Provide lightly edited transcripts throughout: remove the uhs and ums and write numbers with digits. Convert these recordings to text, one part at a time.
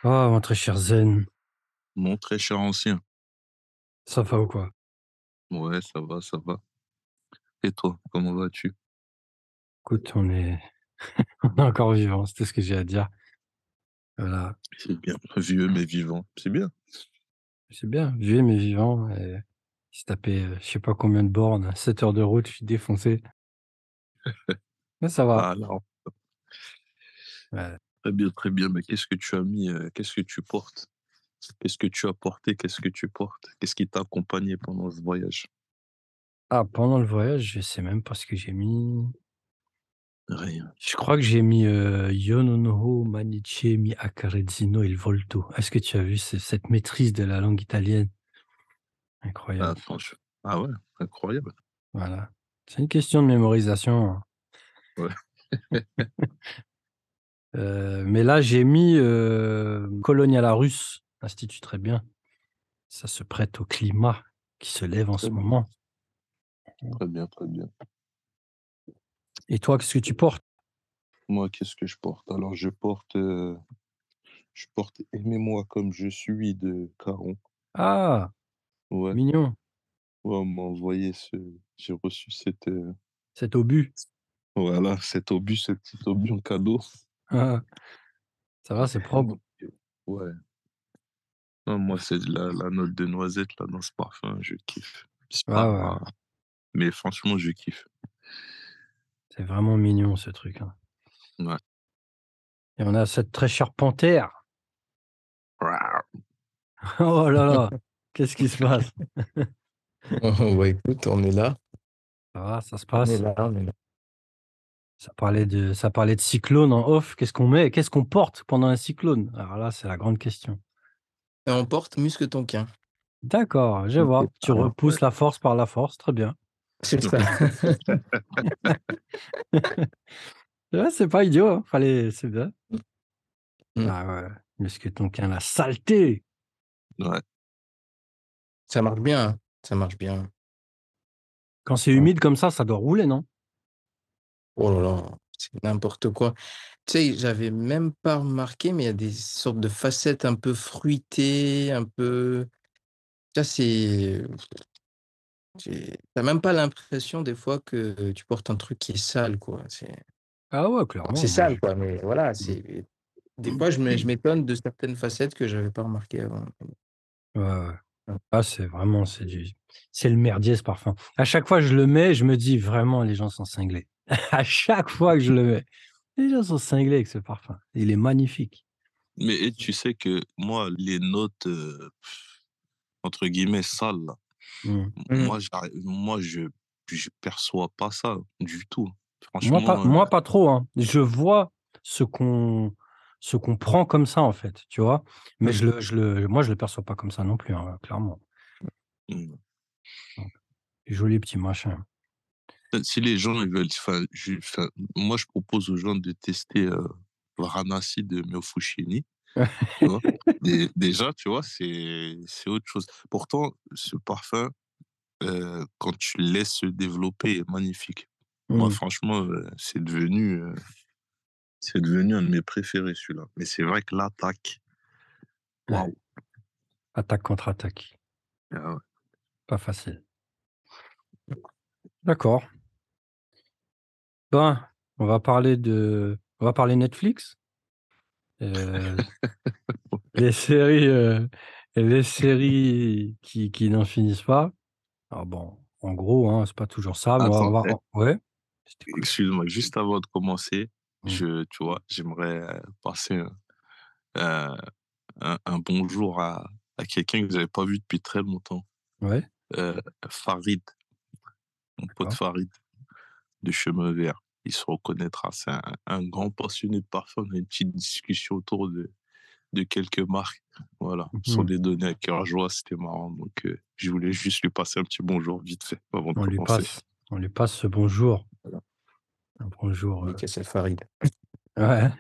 Oh, mon très cher Zen, Mon très cher ancien. ça va ou quoi? Ouais, ça va, ça va. Et toi, comment vas-tu? Écoute, on est encore vivant, c'est tout ce que j'ai à dire. Voilà, C'est bien. Vieux mais vivant. C'est bien. c'est bien, vieux mais vivant. Et il s'est tapé, je sais pas combien de bornes, 7 heures de route, je suis défoncé. Mais ça va. Ah non. Ouais. Très bien, très bien. Mais qu'est-ce que tu as mis, qu'est-ce que tu portes? Qu'est-ce que tu as porté? Qu'est-ce que tu portes? Qu'est-ce qui t'a accompagné pendant ce voyage? Ah, pendant le voyage, je sais même pas ce que j'ai mis. Rien. Je crois que j'ai mis Io non ho maniche mi accarezzino il volto. Est-ce que tu as vu cette maîtrise de la langue italienne? Ah, Incroyable. franchement. Ah ouais, incroyable. Voilà. C'est une question de mémorisation, hein. Ouais. Mais là, j'ai mis, Cologne à la russe, institut très bien. Ça se prête au climat qui se lève en ce Très bien, moment. très bien, très bien. Et toi, qu'est-ce que tu portes? Moi, qu'est-ce que je porte? Alors, je porte Aimez-moi comme je suis de Caron. Ah! Ouais. Mignon, Ouais, on m'a envoyé j'ai reçu cet obus. voilà, cet obus, ce petit obus en cadeau. Ah, ça va, c'est propre. Donc, ouais. Non, moi, c'est de la note de noisette, là, dans ce parfum, je kiffe. C'est Ouais, ouais, pas mais franchement, je kiffe. c'est vraiment mignon ce truc, hein. Ouais. Et on a cette très chère panthère. Oh là là, qu'est-ce qui se passe? Oh, bah, écoute, on est là, Ça va, ça se on est passe? là, on est là. Ça parlait de cyclone en off. Qu'est-ce qu'on porte pendant un cyclone? Alors là, c'est la grande question. Et on porte muscle tonquin. D'accord, je Ok. vois. Tu Ah ouais. repousses la force par la force, très bien. C'est ça. Ouais, c'est pas idiot, hein, c'est bien. Mmh. Ah ouais, musque-tonquin, la saleté! Ouais. Ça marche bien, hein, ça marche bien. Quand c'est Mmh. humide comme ça doit rouler, non? Oh là là, c'est n'importe quoi. Tu sais, j'avais même pas remarqué, mais il y a des sortes de facettes un peu fruitées, un peu ça c'est tu même pas l'impression des fois que tu portes un truc qui est sale, quoi. Ah ouais, Alors clairement, c'est moi sale, je quoi, mais voilà, mmh. des fois je m'étonne de certaines facettes que j'avais pas remarquées avant. Ouais, ouais. Mmh. Ah, c'est le merdier ce parfum. À chaque fois que je le mets, je me dis: «Vraiment les gens sont cinglés». À chaque fois que je le mets, les gens sont cinglés avec ce parfum. Il est magnifique. Mais et tu sais que moi, les notes, entre guillemets «sales» là, Mmh. Mmh. je perçois pas ça du tout. Moi pas Franchement, moi pas trop, hein. Je vois ce qu'on ce qu'on prend comme ça, en fait, tu vois? Mais Mmh. moi, je le perçois pas comme ça non plus, hein, clairement. mmh, Donc, joli petit machin. si les gens ils veulent moi je propose aux gens de tester, Varanasi de Myofushimi, tu vois? Déjà, tu vois, c'est autre chose. Pourtant, ce parfum, quand tu le laisses se développer, est magnifique. Moi, Mmh. franchement, c'est devenu un de mes préférés celui-là. Mais c'est vrai que l'attaque, Ouais, waouh! attaque contre-attaque, Ah ouais. pas facile. D'accord. Ben, on va parler Netflix, heu, les séries qui n'en finissent pas. Alors bon, en gros, hein, c'est pas toujours ça, mais Attends, ouais? Je t'écoute. excuse-moi, juste avant de commencer, Mmh. tu vois, j'aimerais, passer heu, un bonjour à quelqu'un que j'avais pas vu depuis très longtemps, Ouais, heu, Farid, mon pote d'accord. Farid de Chemin Vert. Il se reconnaîtra, c'est un grand passionné de parfum. On a une petite discussion autour de quelques marques. Voilà, ce sont Mmh. des données à cœur joie, c'était marrant. Donc, je voulais juste lui passer un petit bonjour vite fait avant de On lui commencer. passe on lui passe ce bonjour. Voilà. Un bonjour, Dédicace à Farid. ouais.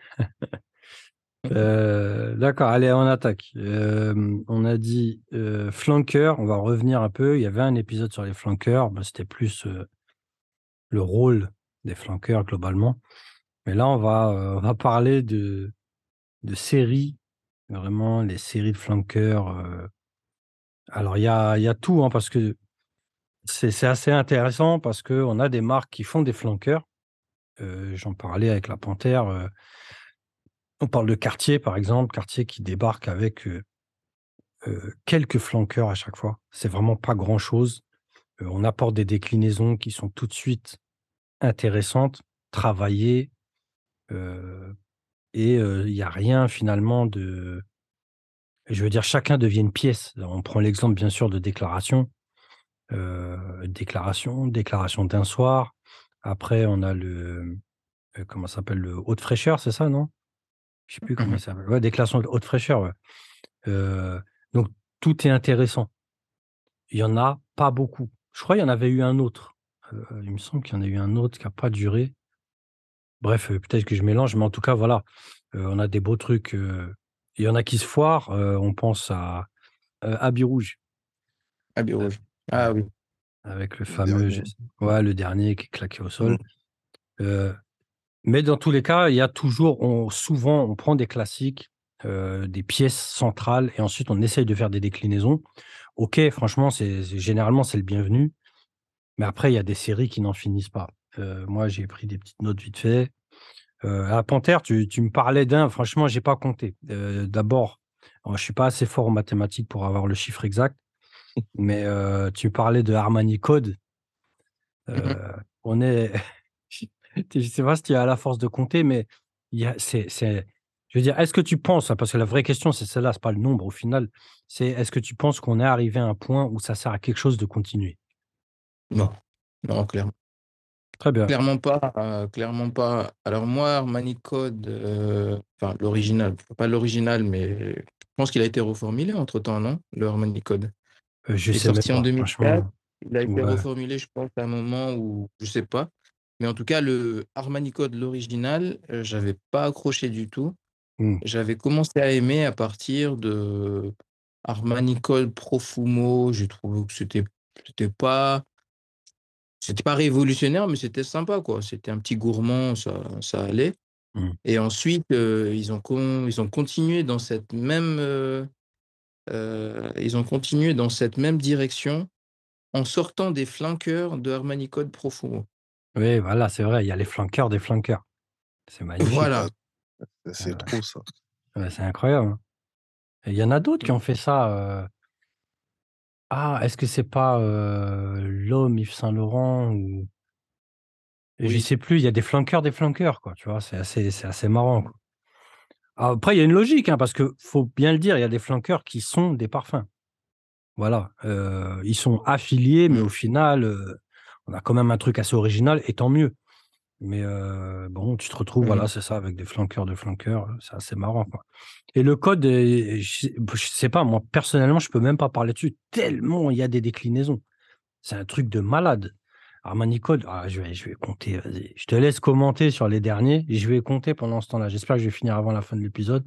D'accord, allez, on attaque. On a dit, flanqueurs, on va revenir un peu. Il y avait un épisode sur les flanqueurs, bah, c'était plus, le rôle des flanqueurs globalement. Mais là, on va parler de séries, Vraiment, les séries de flanqueurs. Alors, il y a tout, hein, parce que c'est assez intéressant parce qu'on a des marques qui font des flanqueurs. J'en parlais avec la Panthère. On parle de Cartier, par exemple. Cartier qui débarque avec quelques flanqueurs à chaque fois. C'est vraiment pas grand-chose. On apporte des déclinaisons qui sont tout de suite intéressantes, travaillées. Et il n'y a rien finalement de. Je veux dire, chacun devient une pièce. On prend l'exemple, bien sûr, de déclaration. Déclaration d'un soir. Après, on a comment ça s'appelle? Le haute fraîcheur, c'est ça, non? Je sais plus comment il Mhm. s'appelle. Ouais, déclaration de haute fraîcheur, ouais. Donc, tout est intéressant. Il y en a pas beaucoup. Je crois qu'il y en avait eu un autre. Il me semble qu'il y en a eu un autre qui a pas duré. Bref, peut-être que je mélange, mais en tout cas, voilà, on a des beaux trucs. Il y en a qui se foirent. On pense à Habit Rouge, Habit a rouge. a Ah oui. avec le Le fameux, dernier. ouais, le dernier qui est claqué au Mm. sol. Heu, mais dans tous les cas, il y a toujours souvent, on prend des classiques, des pièces centrales et ensuite on essaye de faire des déclinaisons. OK, franchement, généralement, c'est le bienvenu, mais après, il y a des séries qui n'en finissent pas. Moi, j'ai pris des petites notes vite fait. À Panthère, tu me parlais d'un, franchement, j'ai pas compté. D'abord, je suis pas assez fort en mathématiques pour avoir le chiffre exact, mais tu parlais de Armani Code. Mhm. On est je sais pas si tu as la force de compter, mais il y a je veux dire, est-ce que tu penses, hein, parce que la vraie question, c'est celle-là, c'est pas le nombre au final, c'est est-ce que tu penses qu'on est arrivé à un point où ça sert à quelque chose de continuer? Non, non, Très bien. clairement pas, clairement pas. Alors moi, Armani Code, enfin l'original, pas l'original, mais je pense qu'il a été reformulé entre-temps, non? Le Armani Code. Je Il est sais même sorti en pas, 2004. franchement. Il a été Ouais. reformulé, je pense, à un moment où je sais pas. Mais en tout cas, le Armani Code, l'original, j'avais pas accroché du tout. Mmh. J'avais commencé à aimer à partir de Armani Code Profumo. J'ai trouvé que c'était pas c'était pas révolutionnaire, mais c'était sympa, quoi. C'était un petit gourmand, ça allait. Mmh. Et ensuite, ils ont continué dans cette même, ils ont continué dans cette même direction en sortant des flanqueurs de Armani Code Profumo. Oui, voilà, c'est vrai, il y a les flanqueurs des flanqueurs. C'est magnifique. Ah, Voilà. c'est trop ça. Ouais, c'est incroyable, hein. Et il y en a d'autres qui ont fait ça. Ah, est-ce que c'est pas l'homme Yves Saint Laurent ou je Oui. sais plus, il y a des flanqueurs, quoi, tu vois? C'est assez marrant, quoi. Après, il y a une logique, hein, parce que faut bien le dire, il y a des flanqueurs qui sont des parfums. Voilà, ils sont affiliés, mais Mmh. au final, on a quand même un truc assez original et tant mieux. Mais bon, tu te retrouves, Mmh. voilà, c'est ça, avec des flanqueurs de flanqueurs, c'est assez marrant, quoi. Et le code, je sais pas, moi, personnellement, je peux même pas parler dessus tellement il y a des déclinaisons. C'est un truc de malade. Armani Code, je vais compter, vas-y. Je te laisse commenter sur les derniers et je vais compter pendant ce temps-là. J'espère que je vais finir avant la fin de l'épisode.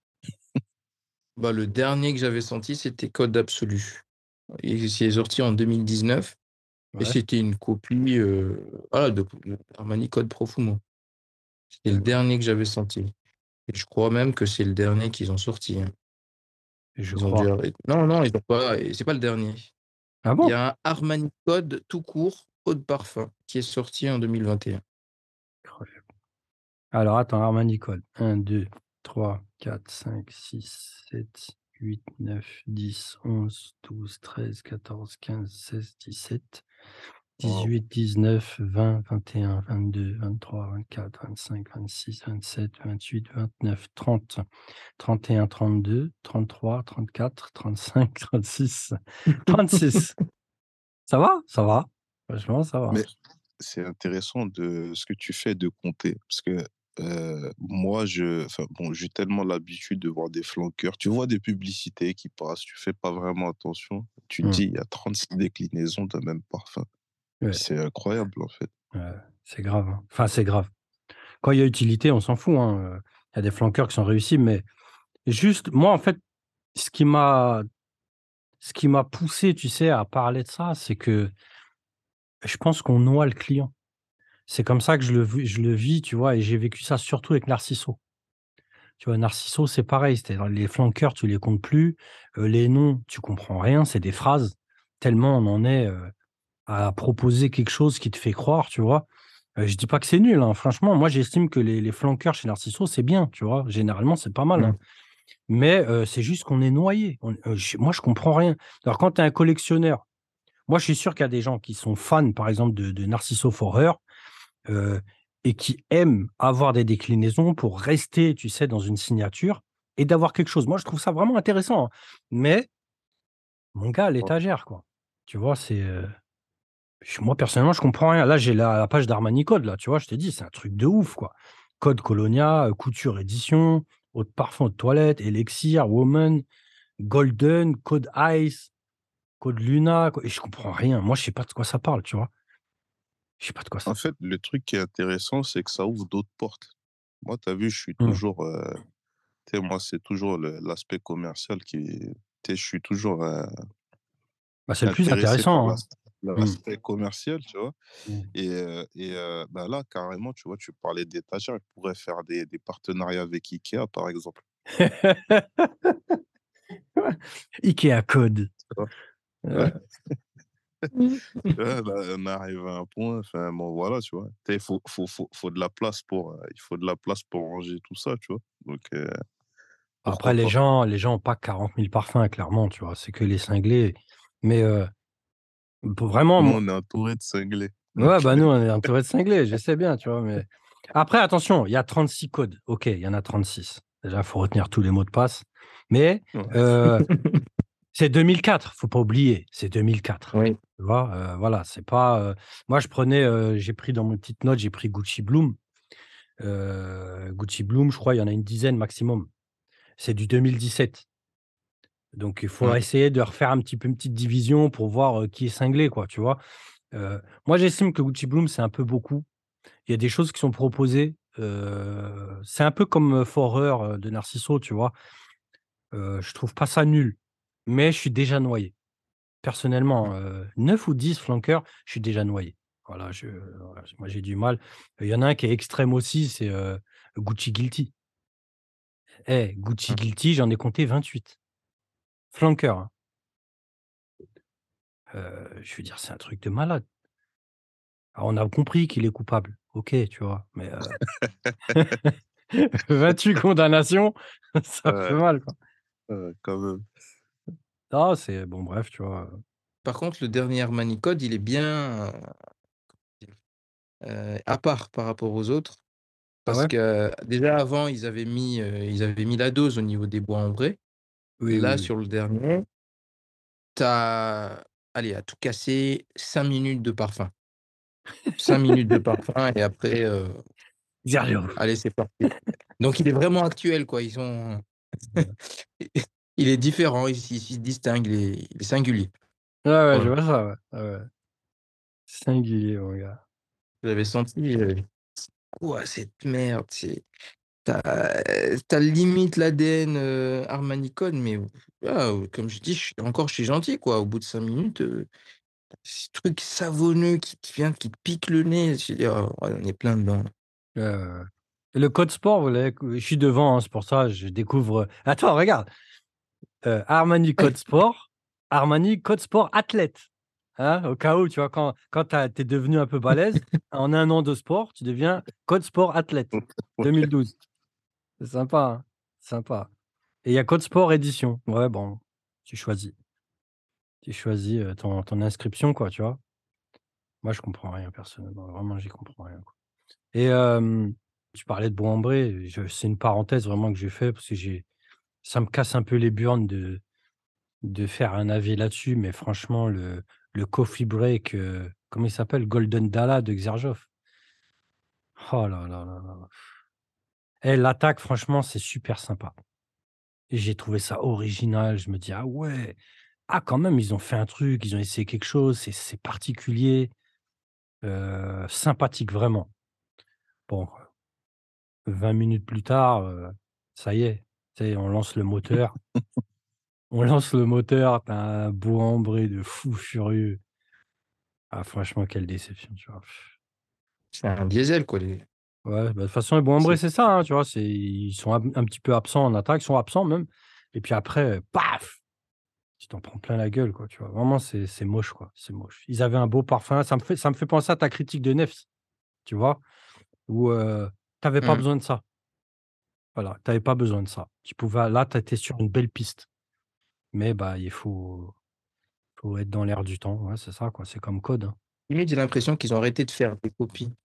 Bah, le dernier que j'avais senti, c'était Code Absolu. Il est sorti en 2019 et Ouais, c'était une copie, voilà, de Armani Code Profumo. C'était le d'accord. dernier que j'avais senti et je crois même que c'est le dernier qu'ils ont sorti, hein. Je Ils ont dû crois. arrêter non, non, ils ont pas et c'est pas le dernier. Ah Il y bon? a un Armani Code tout court, eau de parfum, qui est sorti en 2021. Incroyable. Alors attends, Armani Code. 1, 2, 3, 4, 5, 6, 7, 8, 9, 10, 11, 12, 13, 14, 15, 16, 17, Wow. 18, 19, 20, 21, 22, 23, 24, 25, 26, 27, 28, 29, 30, 31, 32, 33, 34, 35, 36, 36. Ça va? Ça va. Franchement, ça va. Mais c'est intéressant de ce que tu fais de compter. Parce que moi, enfin, bon, j'ai tellement l'habitude de voir des flanqueurs. Tu vois des publicités qui passent, tu fais pas vraiment attention. Tu te Mmh. dis, il y a 36 déclinaisons d'un même parfum. Ouais, C'est incroyable, en fait. c'est grave, hein. Enfin, c'est grave. Quand il y a utilité, on s'en fout, hein, il y a des flanqueurs qui sont réussis, mais juste moi, en fait, ce qui m'a ce qui m'a poussé, tu sais, à parler de ça, c'est que je pense qu'on noie le client. C'est comme ça que je le vis, tu vois? Et j'ai vécu ça surtout avec Narciso. Tu vois, Narciso, c'est pareil, c'est-à-dire les flanqueurs, tu les comptes plus, les noms, tu comprends rien, c'est des phrases, tellement on en est, à proposer quelque chose qui te fait croire, tu vois? Je dis pas que c'est nul, hein, franchement, moi j'estime que les flanqueurs chez Narciso, c'est bien, tu vois? Généralement, c'est pas mal, hein. Mmh. Mais, c'est juste qu'on est noyé. Moi, je comprends rien. Alors quand tu es un collectionneur, moi, je suis sûr qu'il y a des gens qui sont fans, par exemple, de Narciso Forer, heu et qui aiment avoir des déclinaisons pour rester, tu sais, dans une signature et d'avoir quelque chose. Moi, je trouve ça vraiment intéressant, hein. Mais mon gars, à l'étagère, quoi. Tu vois? Moi, personnellement, je comprends rien. Là, j'ai la page d'Armani Code, là, tu vois? Je t'ai dit, c'est un truc de ouf, quoi. Code Colonia, Couture Édition, eau de parfum, eau de toilette, Elixir, Woman, Golden, Code Ice, Code Luna, et je comprends rien. Moi, je sais pas de quoi ça parle, tu vois? Je sais pas de quoi ça En fait, le truc qui est intéressant, c'est que ça ouvre d'autres portes. Moi, tu as vu, je suis mmh. toujours, tu sais, moi, c'est toujours l'aspect commercial tu sais, je suis toujours, Bah, c'est le plus intéressé par intéressant, hein. Mmh. l'aspect commercial, tu vois? Mmh. Bah, là, carrément, tu vois, tu parlais d'étagères, je pourrais faire des partenariats avec IKEA, par exemple, IKEA Code. tu vois? Ouais, Ouais. ouais, là, on arrive à un point, enfin, bon, voilà, tu vois? Tu sais, faut de la place il faut de la place pour ranger tout ça, tu vois? Donc Après pourquoi pas? les gens ont pas 40 000 parfums, clairement, tu vois? C'est que les cinglés. Mais, pour vraiment, Nous, moi on est entouré de cinglés, ouais, donc bah, nous, on est entourés de cinglés, je sais bien, tu vois? Mais après, attention, il y a 36 codes. OK, il y en a 36. Déjà, il faut retenir tous les mots de passe. Mais, ouais. heu, c'est 2004, faut pas oublier, c'est 2004. Oui. Tu vois? Voilà, c'est pas, moi, j'ai pris dans mes petites notes, j'ai pris Gucci Bloom. Gucci Bloom, je crois, il y en a une dizaine maximum. C'est du 2017. Donc il faut Mmh. essayer de refaire un petit peu une petite division pour voir, qui est cinglé, quoi, tu vois? Moi, j'estime que Gucci Bloom, c'est un peu beaucoup. Il y a des choses qui sont proposées, c'est un peu comme, Forer, de Narciso, tu vois? Je trouve pas ça nul, mais je suis déjà noyé. Personnellement, 9 ou 10 flanqueurs, je suis déjà noyé. Voilà, moi j'ai du mal. Il y en a un qui est extrême aussi, c'est, Gucci Guilty. Gucci Mmh. Guilty, j'en ai compté 28 flanqueurs, hein. Je veux dire, c'est un truc de malade. Alors on a compris qu'il est coupable, OK, tu vois? Mais, 28 condamnations, ça fait Ouais, mal, quoi. quand même. Non, c'est bon, bref, tu vois? Par contre, le dernier Armani Code, il est bien, à part par rapport aux autres. Ah Parce ouais? que déjà avant, ils avaient mis la dose au niveau des bois en vrai. Oui, oui, Là, oui. sur le dernier, tu as, allez, à tout casser, 5 minutes de parfum. 5 minutes de parfum et après, Xerlio. allez, c'est parti. Donc il est vraiment actuel, quoi. Ils sont il est différent, il se distingue, il est singulier. Ouais, ouais, je Voilà. vois ça, ouais. Ouais, ouais. Singulier, mon gars. J'avais senti, «Quoi cette merde?» Tu as limite l'ADN, Armani Code, mais voilà, comme je dis, je suis gentil, quoi. Au bout de 5 minutes, ce truc savonneux qui te pique le nez, je dis: «Oh, ouais, on est plein dedans». Ouais, ouais, ouais. Et le code sport, vous l'avez je suis devant, hein, c'est pour ça, je découvre, attends, regarde, Armani code sport, Armani code sport athlète, hein? Au cas où, tu vois, quand tu es devenu un peu balèze, en 1 an de sport, tu deviens code sport athlète, 2012. C'est sympa, hein? Sympa. Et il y a code sport édition. Ouais, bon, tu choisis. Tu choisis, ton inscription, quoi, tu vois? Moi, je comprends rien personnellement, vraiment, j'y comprends rien, quoi. Et tu parlais de Bois-en-Bré, c'est une parenthèse vraiment que j'ai fait parce que ça me casse un peu les burnes de faire un avis là-dessus, mais franchement, le coffee break, comment il s'appelle? Golden Dala de Xerjoff. Oh là là là là. L'attaque, franchement, c'est super sympa. Et j'ai trouvé ça original. Je me dis: «Ah ouais, ah quand même, ils ont fait un truc, ils ont essayé quelque chose, c'est particulier». Sympathique vraiment. Bon, 20 minutes plus tard, ça y est, tu sais, on lance le moteur, tu as un bout-en-brée de fou furieux. Ah franchement, quelle déception, tu vois? C'est un diesel, quoi, les Ouais, bah, de toute façon, les Bois-en-Bresse, c'est ça, hein, tu vois, ils sont un petit peu absents en attaque, ils sont absents même, et puis après, paf! Tu t'en prends plein la gueule, quoi, tu vois? Vraiment, c'est moche, quoi, c'est moche. Ils avaient un beau parfum, ça me fait penser à ta critique de Nefs, tu vois? Où, tu pas Mmh. besoin de ça. Voilà, tu pas besoin de ça. Tu pouvais là, tu étais sur une belle piste, mais bah, il faut être dans l'air du temps. Ouais, c'est ça, quoi, c'est comme code, hein. Limite, j'ai l'impression qu'ils ont arrêté de faire des copies,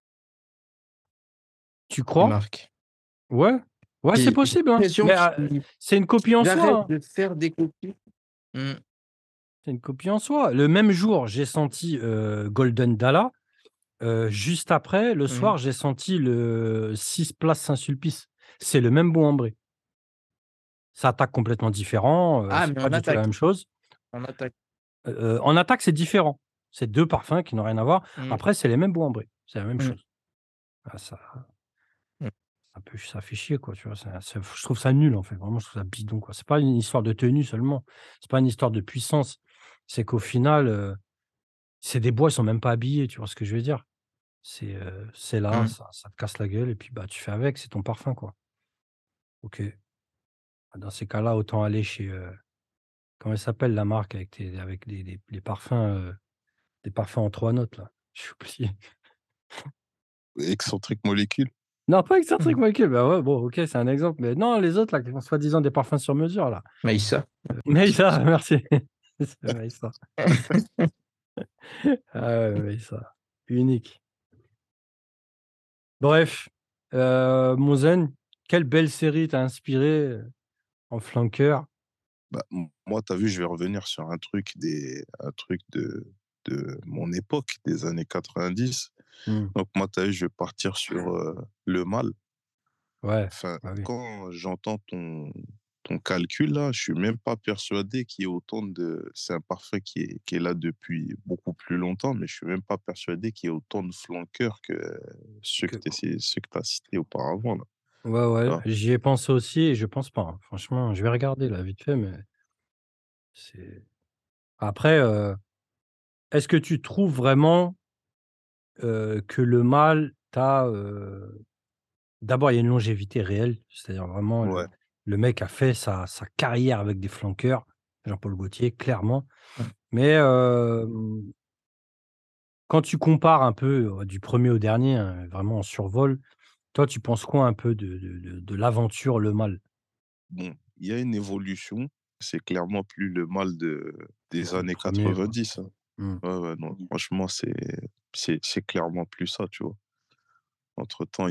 Tu les crois? marques. Ouais, ouais, c'est J'ai possible, hein, l'impression mais, qu'ils c'est une copie en soi, arrêtent hein. de faire des copies. Mmh. C'est une copie en soi. Le même jour, j'ai senti, Golden Dala, juste après, le Mmh. soir, j'ai senti le 6 place Saint-Sulpice. C'est le même Bois-en-Bresse. Ça attaque complètement différent, Ah, c'est mais pas en du tout la attaque, même chose. en attaque. En attaque, c'est différent. C'est 2 parfums qui n'ont rien à voir. Mmh. Après, c'est les mêmes Bois-en-Bresse, c'est la même Mmh. chose. Ah ça Mmh. ça fait chier, quoi, tu vois? Je trouve ça nul, en fait, vraiment, je trouve ça bidon, quoi. C'est pas une histoire de tenue seulement, c'est pas une histoire de puissance. C'est qu'au final, c'est des bois, ils sont même pas habillés, tu vois ce que je veux dire? C'est là, Mmh. ça te casse la gueule et puis, bah, tu fais avec, c'est ton parfum, quoi. OK. Bah, dans ces cas-là, autant aller chez, comment elle s'appelle la marque avec les parfums, des parfums en 3 notes là? J'ai oublié. Excentrique molécule. Non, pas Excentric Mmh. Michael, bah, ouais, bon, OK, c'est un exemple, mais non, les autres là, qui font soi-disant des parfums sur mesure là. Maïssa. Maïssa, merci. C'est Maïssa. Ah ouais, Maïssa, unique. Bref, mon zen, quelle belle série t'a inspiré, en flanqueur? Bah, moi, tu as vu, je vais revenir sur un truc de mon époque, des années 90. Mmh. Donc moi, tu as vu, je vais partir sur, le mâle. Ouais, Enfin, bah, oui. quand j'entends ton calcul là, je suis même pas persuadé qu'il y ait autant de c'est un parfum qui est là depuis beaucoup plus longtemps, mais je suis même pas persuadé qu'il y ait autant de flanqueurs que Que ceux que tu as cités auparavant là, Ouais, tu ouais, vois? j'y ai pensé aussi et je pense pas, hein. Franchement, je vais regarder là vite fait, mais c'est après, est-ce que tu trouves vraiment, que le mâle d'abord, il y a une longévité réelle, c'est-à-dire vraiment Ouais. le mec a fait sa carrière avec des flanqueurs, Jean-Paul Gaultier, clairement. Mmh. Mais, quand tu compares un peu, du premier au dernier, hein, vraiment en survol, toi, tu penses quoi un peu de l'aventure Le Mâle? Bon, il y a une évolution, c'est clairement plus le mâle des Le années 1er quoi. 90, hein. Mmh. Ouais, ouais, non, franchement, c'est clairement plus ça, tu vois? Entre-temps,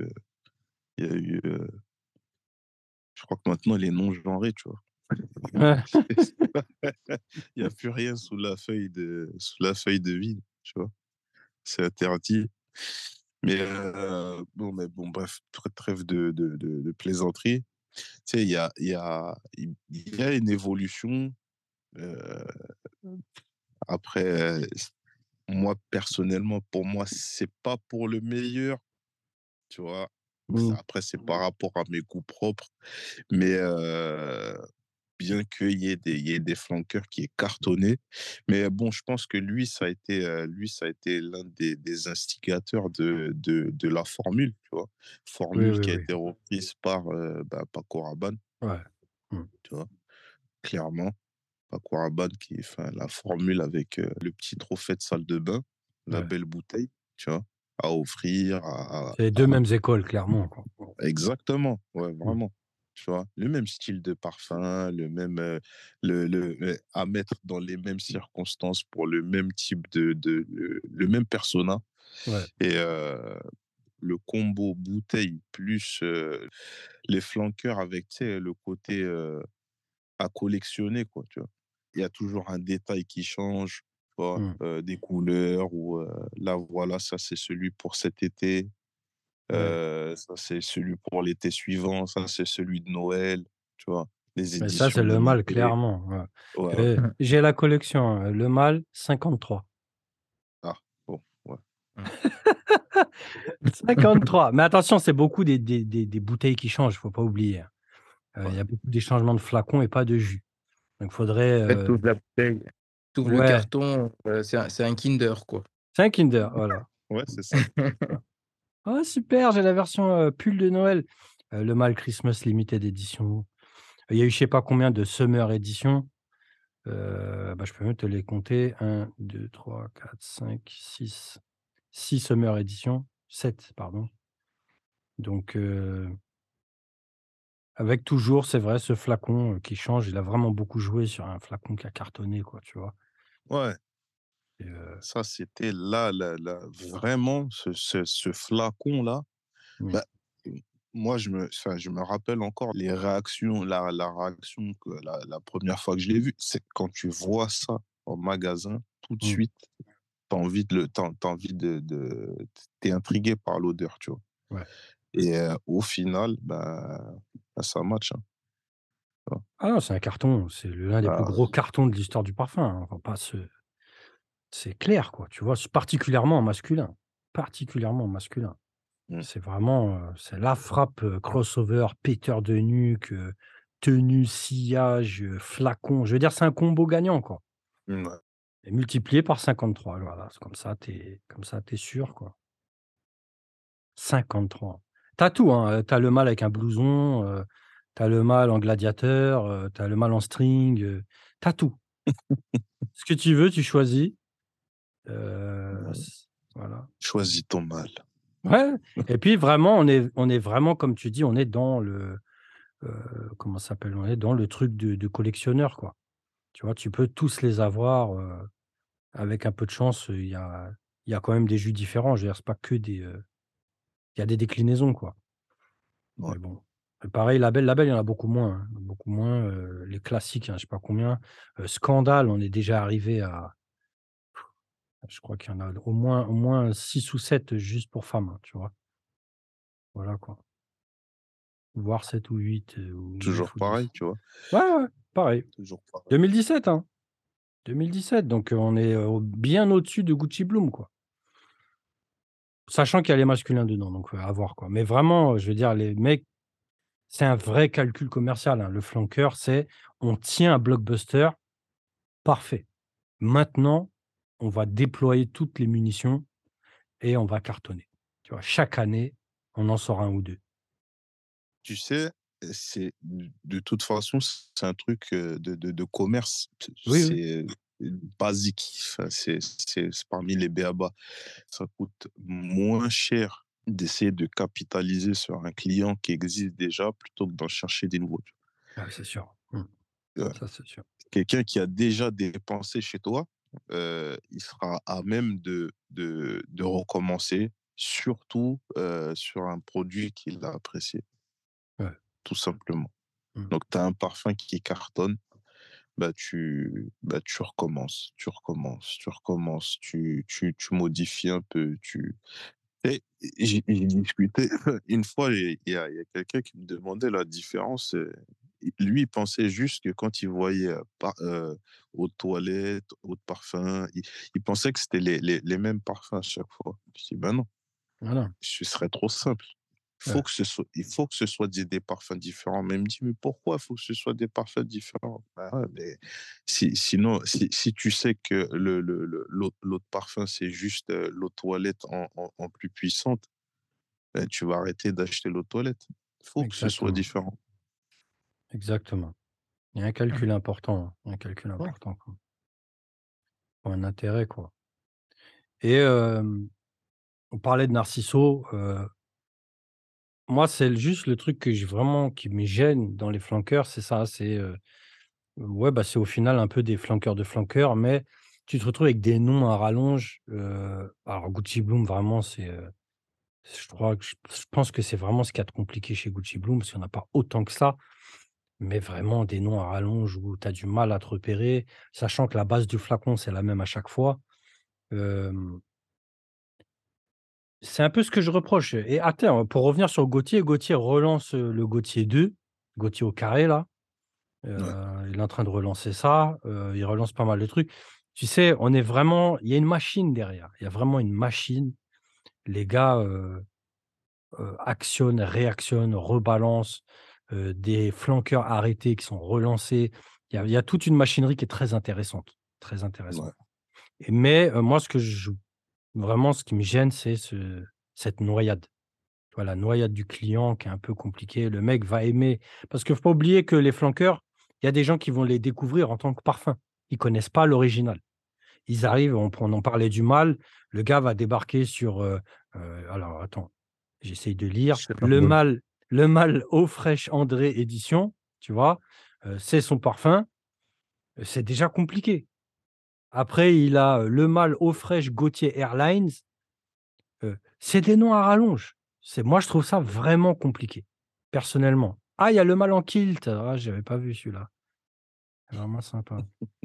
je crois que maintenant, il est non genré, tu vois? Ouais. Il y a plus rien sous la feuille de vie, tu vois? C'est interdit. Mais bon, bref, trêve de plaisanterie. Tu sais, il y a une évolution, heu, après, moi, personnellement, pour moi, c'est pas pour le meilleur, tu vois? Mmh. Après, c'est par rapport à mes goûts propres, mais bien qu'il y ait des flanqueurs qui aient cartonné. Mais bon, je pense que lui, ça a été l'un des instigateurs de la formule, tu vois? Oui, Formule oui, qui a oui. été reprise par, Paco Rabanne, Ouais. Mmh. tu vois? Clairement, Paco Rabanne enfin, la formule avec, le petit trophée de salle de bain, la Ouais. belle bouteille, tu vois? À offrir, C'est les 2 mêmes écoles, clairement, quoi. exactement, ouais, Mmh. vraiment. Tu vois? Le même style de parfum, le même, à mettre dans les mêmes circonstances pour le même type le même persona Ouais. et le combo bouteille plus, les flanqueurs avec, tu sais, le côté, à collectionner, quoi, tu vois? Il y a toujours un détail qui change, tu vois? Mmh. Des couleurs ou, là, voilà, ça, c'est celui pour cet été. Ouais. Ça, c'est celui pour l'été suivant, ça, c'est celui de Noël, tu vois? Les Mais ça, c'est éditions Le Mâle, limitées. clairement, ouais. Ouais, ouais. J'ai la collection, Le Mâle 53. Ah, bon, ouais. Mmh. 53, mais attention, c'est beaucoup des bouteilles qui changent, il faut pas oublier, hein. Il y Ouais. a beaucoup des changements de flacons et pas de jus. Donc faudrait, En fait, tu ouvres la bouteille, tu ouvres le ouais, carton, c'est un Kinder, quoi. c'est un Kinder, voilà. Ouais, c'est ça, c'est ça. Ah super, j'ai la version, pull de Noël, le Mâle Christmas Limited Edition. Il y a eu je sais pas combien de Summer Edition, bah, je peux même te les compter 1, 2, 3, 4, 5, 6, 6 Summer Edition, 7 pardon. Donc avec toujours, c'est vrai, ce flacon, qui change. Il a vraiment beaucoup joué sur un flacon qui a cartonné quoi, tu vois? Ouais, Et ça, c'était là, vraiment, ce flacon-là. mmh, Bah, moi, je me rappelle encore les réactions, la réaction que la première fois que je l'ai vu, c'est quand tu vois ça en magasin, tout de mmh, suite, tu envie tu intrigué par l'odeur, tu vois? ouais. Et au final, bah, ça match, hein, tu vois? Ah non, c'est un carton, c'est l'un des plus Ah, gros cartons de l'histoire du parfum, hein, on va pas se c'est clair quoi, tu vois? Particulièrement en masculin, particulièrement en masculin. mmh, C'est vraiment, c'est la frappe, crossover, péteur de nuque, tenue, sillage, flacon. Je veux dire, c'est un combo gagnant, quoi ouais, et multiplié par 53, voilà, c'est comme ça, tu es sûr, quoi. 53. Tu as tout, hein, tu as le mâle avec un blouson, tu as le mâle en gladiateur, tu as le mâle en string, tu as tout. Ce que tu veux, tu choisis, ouais. c voilà. Choisis ton mal. Ouais et puis vraiment, on est vraiment, comme tu dis, on est dans le comment ça s'appelle? On est dans le truc de collectionneur, quoi. Tu vois? Tu peux tous les avoir, avec un peu de chance, il y a quand même des jus différents. Je veux dire, c'est pas que des, il y a des déclinaisons, quoi. Ouais. Mais bon. Pareil, label, il y en a beaucoup moins, hein, beaucoup moins, les classiques, il y en a je sais pas combien. Scandale, on est déjà arrivé à je crois qu'il y en a au moins 6 ou 7 juste pour femmes, hein, tu vois? Voilà, quoi. Voire 7 ou 8 ou Toujours 9 ou 10. pareil, tu vois? Ouais, ouais, pareil. Toujours pareil. 2017, hein. 2017, donc on est, bien au-dessus de Gucci Bloom, quoi. Sachant qu'il y a les masculins dedans, donc à voir, quoi. Mais vraiment, je veux dire, les mecs, c'est un vrai calcul commercial, hein. Le flanqueur, c'est: on tient un blockbuster, parfait. Maintenant, on va déployer toutes les munitions et on va cartonner. Tu vois? Chaque année, on en sort un ou 2. Tu sais, c'est de toute façon, c'est un truc, de commerce. Oui, oui, C'est basique. Enfin, c'est parmi les b.a-ba. Ça coûte moins cher d'essayer de capitaliser sur un client qui existe déjà plutôt que d'en chercher des nouveaux, tu ah, c'est sûr. Mmh, vois? ça, c'est sûr. Quelqu'un qui a déjà dépensé chez toi, il sera à même de recommencer, surtout, sur un produit qu'il a apprécié, Ouais. tout simplement. Mmh. Donc tu as un parfum qui cartonne, tu recommences, tu recommences, tu recommences, tu modifies un peu, et j'ai discuté une fois, il y a quelqu'un qui me demandait la différence, lui, il pensait juste que quand il voyait, eau de toilette, eau de parfum, il pensait que c'était les mêmes parfums à chaque fois. Je dis: «Ben non, Voilà. ce serait trop simple. Ouais, Il faut que ce soit des parfums différents». Mais il me dit: «Mais pourquoi il faut que ce soit des parfums différents?» Bah, ouais, mais sinon, si tu sais que l'eau de parfum, c'est juste, l'eau de toilette en plus puissante, tu vas arrêter d'acheter l'eau de toilette. Il faut que ce soit exactement, différent. exactement. Il y a un calcul important, hein, il y a un calcul Ouais, important, quoi. Pour un intérêt, quoi et on parlait de Narciso, moi, c'est juste le truc que j'ai vraiment qui me gêne dans les flanqueurs, c'est ça, c'est, ouais, bah, c'est au final un peu des flanqueurs de flanqueurs, mais tu te retrouves avec des noms à rallonge, alors Gucci Bloom vraiment c'est, je pense que c'est vraiment ce qu'il y a de compliqué chez Gucci Bloom, parce qu'il y en a pas autant que ça, mais vraiment des noms à rallonge où tu as du mal à te repérer, sachant que la base du flacon, c'est la même à chaque fois. Hem, c'est un peu ce que je reproche et attends, pour revenir sur Gautier, Gautier relance, le Gautier 2, Gautier au carré là. ouais, Il est en train de relancer ça, il relance pas mal de trucs. Tu sais, on est vraiment il y a une machine derrière. Il y a vraiment une machine. Les gars, actionnent, réactionnent, rebalancent, des flanqueurs arrêtés qui sont relancés. Il y a toute une machinerie qui est très intéressante, très ouais. intéressante mais moi ce que je vraiment ce qui me gêne, c'est cette noyade. vois, la noyade du client qui est un peu compliquée. Le mec va aimer parce qu'il ne faut pas oublier que les flanqueurs, il y a des gens qui vont les découvrir en tant que parfum. Ils connaissent pas l'original. Ils arrivent, on en parlait du mâle, le gars va débarquer sur, alors attends, j'essaye de lire. C'est pas bon. Le mâle Eau fraîche André édition, tu vois? C'est son parfum, c'est déjà compliqué. Après il a, le mâle Eau fraîche Gautier Airlines, c'est des noms à rallonge. Moi je trouve ça vraiment compliqué, personnellement. Ah, il y a le mâle en kilt, ah j'avais pas vu celui-là. Vraiment sympa.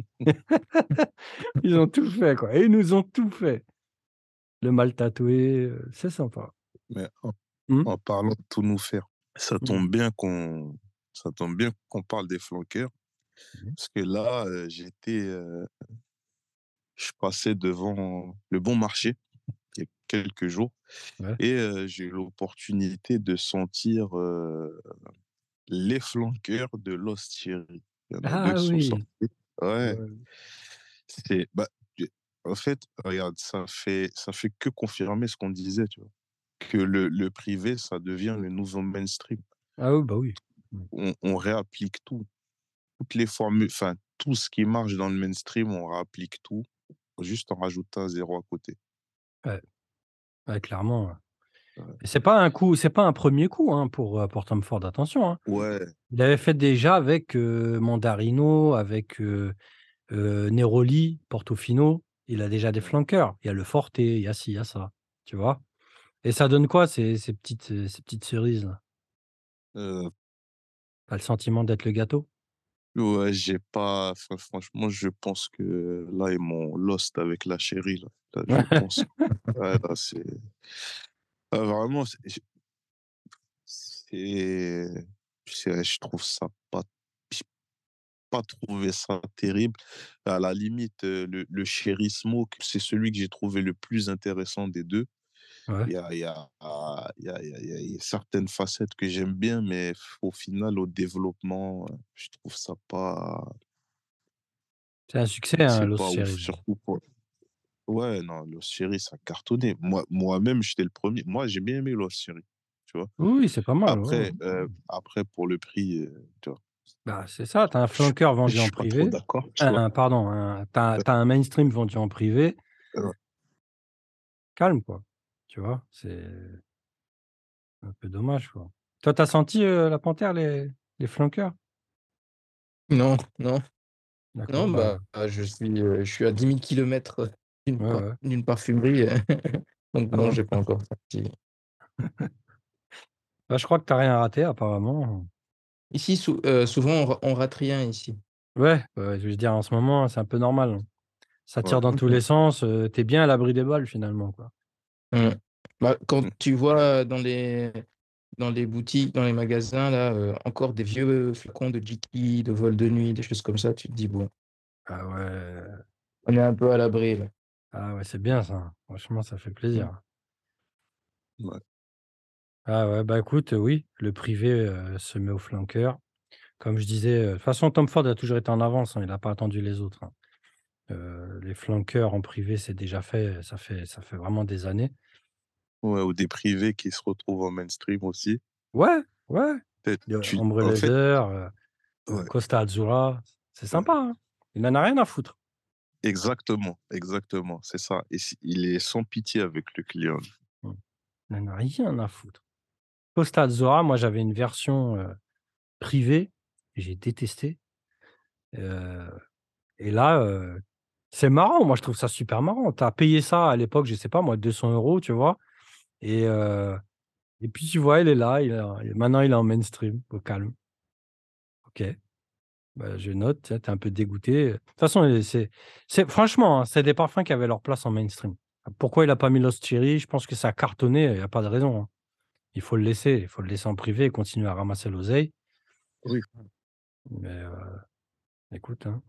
Ils ont tout fait quoi, ils nous ont tout fait. Le mal tatoué, c'est sympa. Mais Mmh. en parlant de tout nous faire, Mmh. ça tombe bien qu'on parle des flanqueurs, Mmh. parce que là, je passais devant le Bon Marché il y a quelques jours Ouais. et j'ai eu l'opportunité de sentir les flanqueurs de Lost Thierry. Il y en a 2 Ah qui sont sortis. oui! Ouais, Ouais. bah, en fait, regarde, ça fait que confirmer ce qu'on disait, tu vois? Que le privé, ça devient le nouveau mainstream. Ah oui, bah oui. Mmh. On réapplique tout, toutes les formules, enfin, tout ce qui marche dans le mainstream, on réapplique tout, juste en rajoutant un 0 à côté. Ouais, ouais, clairement, ouais. Ouais. Et c'est pas un premier coup, hein, pour Tom Ford, attention, hein. Ouais, Il avait fait déjà avec, Mandarino, avec, Neroli, Portofino. Il a déjà des flanqueurs. Il y a le Forte, il y a ci, il y a ça, tu vois? Et ça donne quoi ces petites cerises-là? heu, Tu as le sentiment d'être le gâteau? ouais, j'ai pas, enfin, franchement, je pense que là, ils m'ont lost avec la chérie, là. Là, je pense, ouais, là, vraiment, c'est je trouve ça pas, j'ai pas trouvé ça terrible. À la limite, le Cherry Smoke, c'est celui que j'ai trouvé le plus intéressant des 2. Ouais. Il y a certaines facettes que j'aime bien, mais au final, au développement, je trouve ça pas, C'est un succès, hein, c'est Lost pas ouf, Cherries. surtout pour, ouais, non, Lost Cherry, ça a cartonné. Moi-même, j'étais le premier. Moi, j'ai bien aimé Lost Cherry, tu vois? Oui, oui, c'est pas mal, ouais, ouais. Après pour le prix, tu vois? Bah, c'est ça, tu as un Je suis flanker je vendu en suis pas trop privé, d'accord, tu vois? pardon, tu as un mainstream vendu en privé, Ouais. calme quoi, tu vois? C'est un peu dommage, quoi. Toi, tu as senti, la panthère, les flankers? Non, non, D'accord, non, bah, je suis à 10 000 kilomètres ouais, ouais. d'une parfumerie, donc Ah non, bon? j'ai pas encore senti. Bah, je crois que tu as rien raté apparemment. Ici, souvent, on rate rien ici. Ouais, ouais, je veux dire en ce moment, c'est un peu normal, hein. Ça Ouais. tire dans tous les sens, tu es bien à l'abri des balles finalement, quoi. Mmh. Bah, quand Mmh. tu vois dans les boutiques, dans les magasins là, encore des vieux flacons de Jiki, de vol de nuit, des choses comme ça, tu te dis: «Bon, Ah ouais, on est un peu à l'abri là». ah ouais, c'est bien ça. Franchement, ça fait Mmh. plaisir. Ouais. Ah ouais, bah, écoute, oui, le privé, se met au flanker. Comme je disais, de toute façon, Tom Ford a toujours été en avance, hein, il a pas attendu les autres, hein. Les flankeurs en privé, c'est déjà fait, ça fait vraiment des années. Ouais, ou des privés qui se retrouvent en mainstream aussi. Ouais, ouais, Peut-être le tu Ombre en fait, Leather, ouais, Costa Azzurra, c'est ouais, sympa, hein. Il en a rien à foutre. exactement, exactement, c'est ça, et il est sans pitié avec le client. Mmh. Il en a rien à foutre. Costa Azzurra, moi, j'avais une version, privée, j'ai détesté, heu et là, c'est marrant, moi, je trouve ça super marrant. Tu as payé ça à l'époque, je sais pas moi, 200 €, tu vois? Et et puis tu vois, il est là, maintenant il est en mainstream, au calme. OK, bah, je note, tu es un peu dégoûté. De toute façon, c'est franchement, hein, c'est des parfums qui avaient leur place en mainstream. Pourquoi il a pas mis Lost Cherry? Je pense que ça a cartonné, il y a pas de raison, hein. Il faut le laisser en privé et continuer à ramasser l'oseille. Oui. Mais écoute, hein,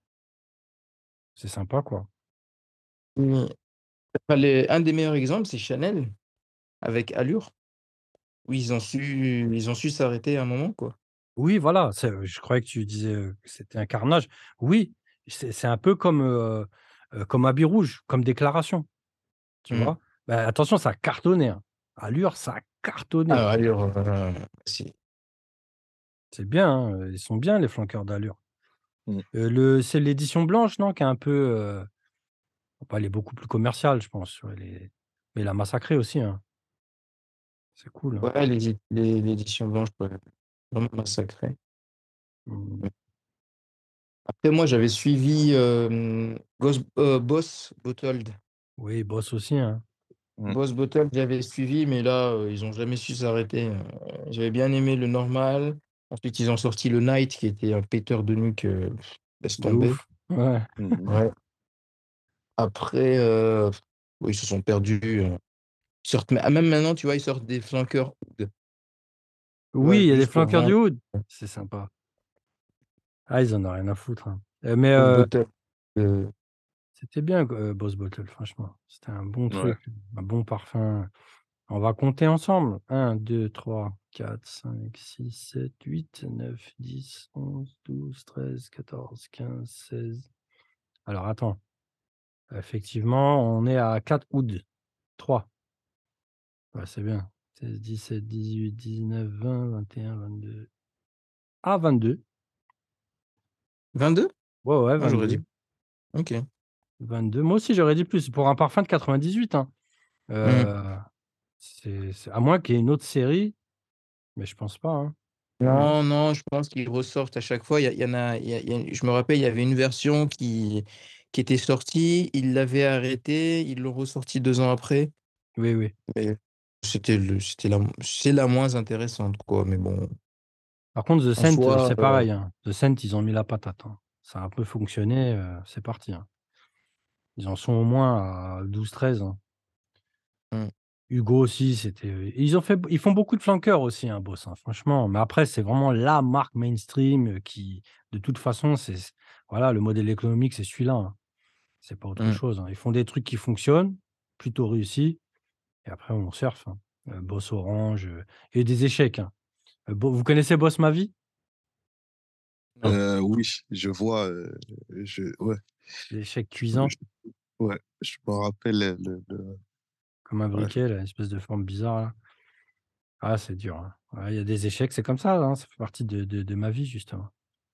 c'est sympa, quoi. Mmh. Bah, un des meilleurs exemples, c'est Chanel avec Allure, où ils ont su s'arrêter à un moment, quoi. Oui, voilà, je croyais que tu disais, que c'était un carnage. Oui, c'est un peu comme Habit Rouge, comme Déclaration, tu Mmh. vois? Bah, attention, ça a cartonné, hein. Allure, ça a cartonné. Alors, allure, si. C'est bien, hein, ils sont bien les flanqueurs d'Allure. Mm. C'est l'édition blanche, non, qui est un peu, bah, elle est beaucoup plus commerciale, je pense, ouais, mais il a massacré aussi, hein. C'est cool, hein. Ouais, l'édition blanche, ouais, vraiment massacré. Mmh. Après, moi, j'avais suivi Boss Bottled. Oui, Boss aussi, hein. Mm. Boss Bottled, j'avais suivi, mais là, ils ont jamais su s'arrêter. J'avais bien aimé le normal. Ensuite, ils ont sorti le Night, qui était un péteur de nuque, laisse De tomber. ouf. Ouais. Mhm. Ouais. Après, oui, ils se sont perdus. Ils sortent, même maintenant, tu vois, ils sortent des flanqueurs oud, tu Oui, vois, il y a des juste pour flanqueurs du vendre. Hood. C'est sympa. Ah, ils en ont rien à foutre, hein. Mais Boss Bottled. c'était bien, Boss Bottle, franchement. C'était un bon Ouais. truc, un bon parfum. On va compter ensemble. 1, 2, 3, 4, 5, 6, 7, 8, 9, 10, 11, 12, 13, 14, 15, 16. Alors attends, effectivement, on est à 4 Oud. 3. Ouais, c'est bien. 16, 17, 18, 19, 20, 21, 22. Ah, 22. 22? Ouais, ouais, Moi, j'aurais dit. 22. Ok. 22. Moi aussi, j'aurais dit plus. Pour un parfum de 98, hein. Hmm. À moins qu'il y ait une autre série, mais je pense pas, hein. Non, non, je pense qu'ils ressortent à chaque fois. Il y en a, je me rappelle, il y avait une version qui était sortie, ils l'avaient arrêtée, ils l'ont ressortie 2 ans après. Oui, oui. Mais c'est la moins intéressante, quoi. Mais bon, Par contre, The en Scent, soi, c'est pareil, hein. The Scent, ils ont mis la patate, hein. Ça a un peu fonctionné, c'est parti, hein. Ils en sont au moins à 12-13, hein. hmm, Hugo aussi, c'était ils font beaucoup de flanqueurs aussi, hein, Boss, hein, franchement. Mais après, c'est vraiment la marque mainstream, qui de toute façon, voilà, le modèle économique, c'est celui-là, hein. C'est pas autre hmm. chose, hein. Ils font des trucs qui fonctionnent, plutôt réussis et après on surfe, hein. Boss Orange, il y a eu des échecs, hein. Vous connaissez Boss Ma Vie? Non. Oui, je vois. Ouais, L'échec je, me- cuisant, je- ouais, je me rappelle comme un ouais. briquet là, une espèce de forme bizarre là. Ah, c'est dur, hein. Ouais, il y a des échecs, c'est comme ça, hein, ça fait partie de ma vie justement.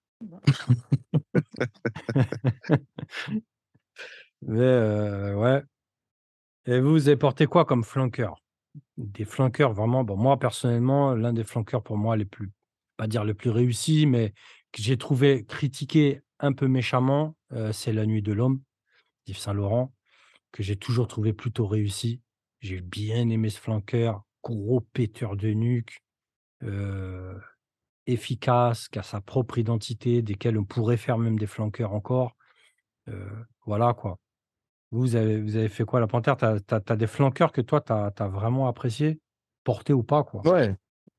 Mais ouais, et vous avez porté quoi comme flanqueur? Des flanqueurs vraiment, bon moi personnellement, l'un des flanqueurs pour moi les plus, pas dire le plus réussi, mais que j'ai trouvé critiqué un peu méchamment, c'est La Nuit de l'Homme d'Yves Saint Laurent, que j'ai toujours trouvé plutôt réussi. J'ai bien aimé ce flanqueur, gros péteur de nuque, heu, efficace, qui a sa propre identité, desquels on pourrait faire même des flanqueurs encore, voilà quoi. Vous avez fait quoi? La Panthère, tu as des flanqueurs que toi tu as vraiment apprécié? Portés ou pas quoi? Ouais,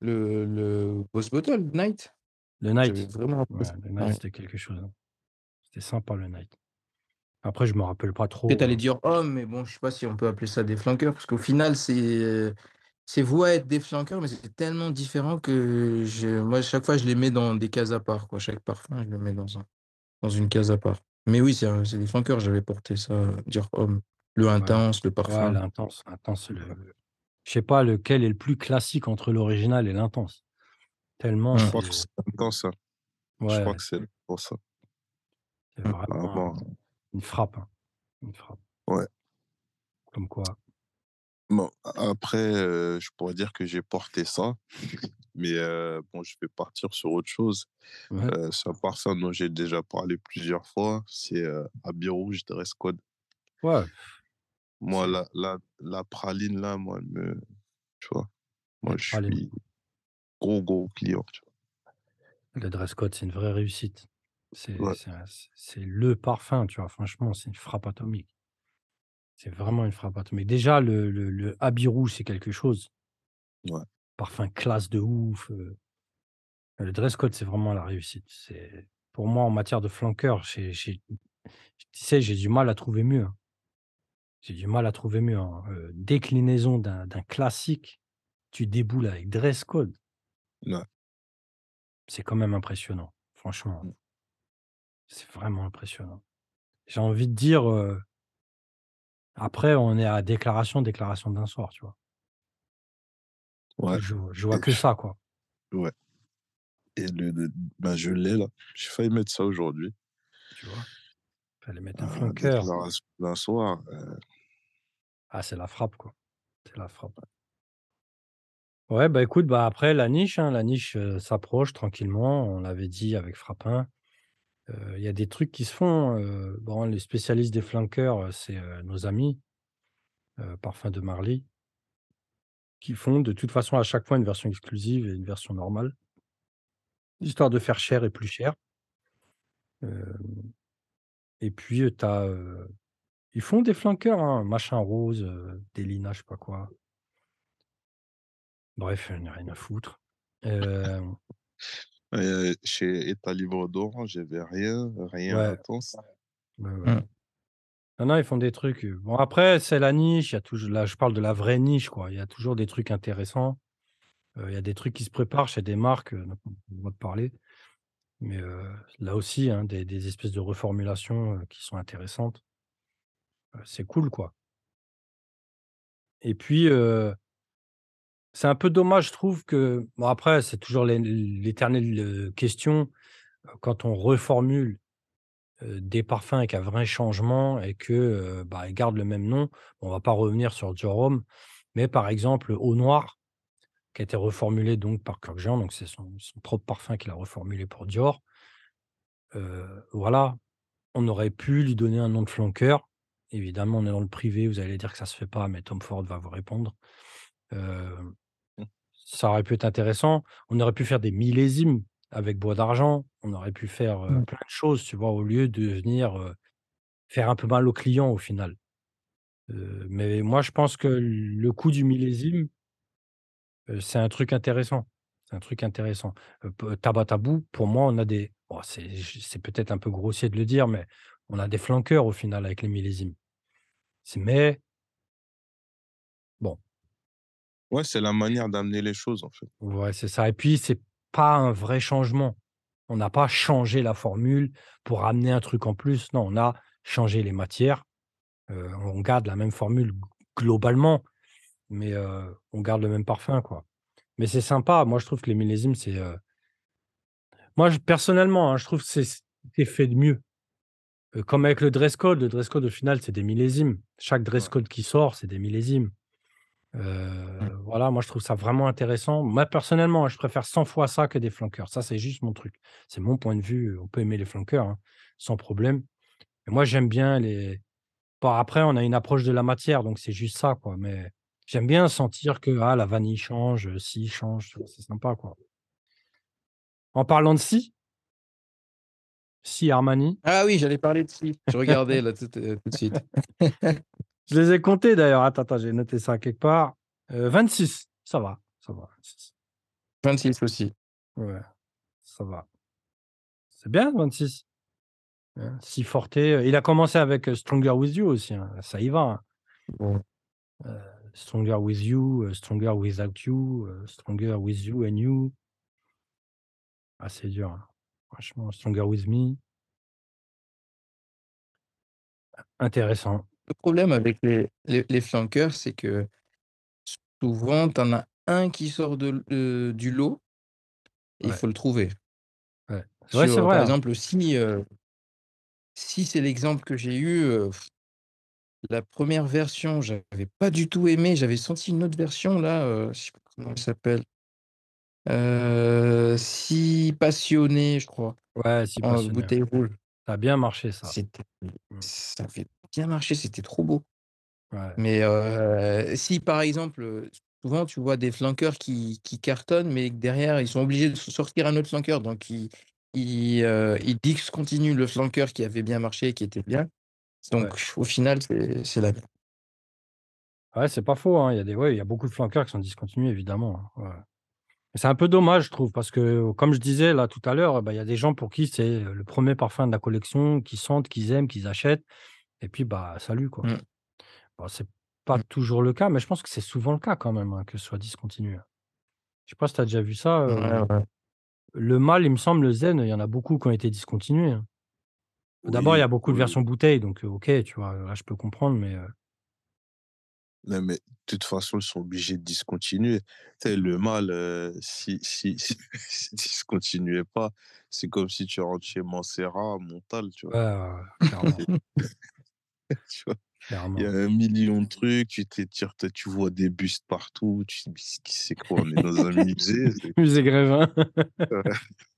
le Boss Bottle, Night, Le j'avais Night. vraiment Ouais, apprécié. le Night, Ouais. c'était quelque chose, hein. C'était sympa le Night. Après je me rappelle pas Peut-être trop, t'allais dire homme, mais bon, je sais pas si on peut appeler ça des flanqueurs, parce qu'au final, c'est vous être des flanqueurs, mais c'est tellement différent que moi, chaque fois, je les mets dans des cases à part, quoi. Chaque parfum, je le mets dans une case à part. Mais oui, c'est des flanqueurs, j'avais porté ça, dire homme. Le ouais. intense, le Ouais, parfum. l'intense, l'intense, c'est je sais pas lequel est le plus classique entre l'original et l'intense. Tellement Je Hum. pense que c'est intense, hein. Je ouais, crois que c'est pour ça. c'est Hum. vraiment Vraiment. une frappe, hein, une frappe. Ouais. Comme quoi. Bon, après, je pourrais dire que j'ai porté ça, mais bon, je vais partir sur autre chose. Ouais. C'est un parfum dont j'ai déjà parlé plusieurs fois. C'est Habit Rouge Dress Code. Ouais, Moi, c'est la praline, là, moi, tu vois, moi, les je pralines. suis gros client, tu Le dress code, c'est une vraie réussite. C'est vois. c'est un c'est le parfum, tu vois? Franchement, c'est une frappe atomique. C'est vraiment une frappe atomique. Déjà, le habit rouge, c'est quelque chose. Ouais, ouais. Parfum classe de ouf, le dress code, c'est vraiment la réussite. C'est pour moi, en matière de flanqueur, tu sais, j'ai du mal à trouver mieux, hein. J'ai du mal à trouver mieux, hein. Déclinaison d'un classique, tu déboules avec dress code, Ouais. c'est quand même impressionnant, franchement, Mm. c'est vraiment impressionnant. J'ai envie de dire, après on est à déclaration d'un soir, tu vois? Ouais, Je vois et, que ça, quoi. ouais. Et ben, je l'ai là. J'ai failli mettre ça aujourd'hui. Tu vois? Fallait mettre un Ah, flanker. déclaration d'un soir. Ah, c'est la frappe, quoi. C'est la frappe. Ouais, bah, écoute, bah, après la niche, s'approche tranquillement. On l'avait dit avec Frappin. Il y a des trucs qui se font, bon, les spécialistes des flankers, c'est, nos amis, Parfum de Marly, qui font de toute façon à chaque fois une version exclusive et une version normale, histoire de faire cher et plus cher. Heu et puis, ils font des flankers, hein, machin rose, Delina, je sais pas quoi. Bref, j'en ai rien à foutre. Hem, Chez État Libre d'Orange, j'avais rien, rien ouais, intense. ouais, ouais. Mmh. Non, non, ils font des trucs, bon après c'est la niche, il y a toujours là je parle de la vraie niche quoi, il y a toujours des trucs intéressants, il y a des trucs qui se préparent chez des marques, dont on a le droit de parler, mais là aussi, hein, des espèces de reformulations, qui sont intéressantes, c'est cool quoi et puis, c'est un peu dommage je trouve que bon après c'est toujours l'éternelle, question, quand on reformule, des parfums avec un vrai changement et que, bah, ils gardent le même nom, on va pas revenir sur Dior Homme, mais par exemple, Eau Noire qui a été reformulé donc par Kirk Jean, donc c'est son propre parfum qu'il a reformulé pour Dior. Voilà, on aurait pu lui donner un nom de flanqueur. Évidemment, on est dans le privé, vous allez dire que ça se fait pas, mais Tom Ford va vous répondre. Heu, Ça aurait pu être intéressant. On aurait pu faire des millésimes avec Bois d'Argent. On aurait pu faire, Mmh. plein de choses, tu vois? Au lieu de venir, faire un peu mal au client au final. Mais moi je pense que le coût du millésime, c'est un truc intéressant. C'est un truc intéressant. P Tabac Tabou, pour moi, on a des bon, c'est peut-être un peu grossier de le dire, mais on a des flanqueurs au final avec les millésimes. Mais bon, Ouais, c'est la manière d'amener les choses, en fait. ouais, c'est ça et puis c'est pas un vrai changement. On n'a pas changé la formule pour amener un truc en plus. Non, on a changé les matières, on garde la même formule globalement, mais on garde le même parfum, quoi. Mais c'est sympa. Moi, je trouve que les millésimes, c'est, moi, personnellement, hein, je trouve que c'est fait de mieux. Comme avec le dress code, au final, c'est des millésimes. Chaque dress Ouais. code qui sort, c'est des millésimes. Mmh. Voilà, moi, je trouve ça vraiment intéressant. Moi, personnellement, hein, je préfère 100 fois ça que des flankers. Ça, c'est juste mon truc. C'est mon point de vue. On peut aimer les flankers, hein, sans problème. Mais moi, j'aime bien les bon, après, on a une approche de la matière, donc c'est juste ça, quoi. Mais j'aime bien sentir que, ah, la vanille change, ci change, tu vois? C'est sympa, quoi. En parlant de si Armani, Ah oui, j'allais parler de si. Je regardais là tout de suite. je les ai comptés d'ailleurs. Attends, attends, j'ai noté ça quelque part. 26, ça va, 26. 26 aussi. Ouais, ça va. C'est bien 26, hein. Si Forte, il a commencé avec, Stronger With You aussi, hein, ça y va, hein. Bon. Stronger With You, Stronger Without You, Stronger With You and You. Ah, c'est dur, hein. Franchement, Stronger With Me, intéressant. Le problème avec les flankers, c'est que souvent, tu en as un qui sort du lot et il Ouais, faut le trouver. ouais. Ouais, c'est vrai, Par hein. exemple, si c'est l'exemple que j'ai eu, la première version, j'avais pas du tout aimé, j'avais senti une autre version là, je sais pas comment elle s'appelle, Si Passionné, je crois, Ouais, si en passionné, ouais. bouteille rouge. Ça a bien marché ça. C'était Mmh. Ça avait bien marché, c'était trop beau. Ouais, Mais si par exemple, souvent tu vois des flanqueurs qui cartonnent, mais que derrière ils sont obligés de sortir un autre flanqueur, donc ils discontinuent le flanqueur qui avait bien marché, qui était bien. ouais. Donc au final, c'est la Ouais, c'est pas faux, hein. Il y a des ouais, il y a beaucoup de flanqueurs qui sont discontinués évidemment, hein. Ouais. C'est un peu dommage, je trouve, parce que, comme je disais là tout à l'heure, bah, il y a des gens pour qui c'est, le premier parfum de la collection, qu'ils sentent, qu'ils aiment, qu'ils achètent et puis, bah, salut quoi. mmh, Bon, c'est pas mmh, toujours le cas, mais je pense que c'est souvent le cas quand même, hein, que ce soit discontinué. Je sais pas si tu as déjà vu ça, ouais, ouais. le mâle, il me semble, le Zen, il y en a beaucoup qui ont été discontinués, hein. D'abord, il y Oui, a beaucoup de oui, versions bouteilles, donc OK, tu vois? Là, je peux comprendre, mais Non, mais de toute façon, ils sont obligés de discontinuer. Tu sais, le mal, s'ils discontinuaient pas, c'est comme si tu rentres chez Mancera, Montal, tu vois? Ouais, ouais, ouais, clairement, Tu vois? Il y a clairement. 1 million de trucs, tu vois des bustes partout, tu te dis: «Mais c'est quoi? On est dans un musée?» Musée Grévin. Ouais.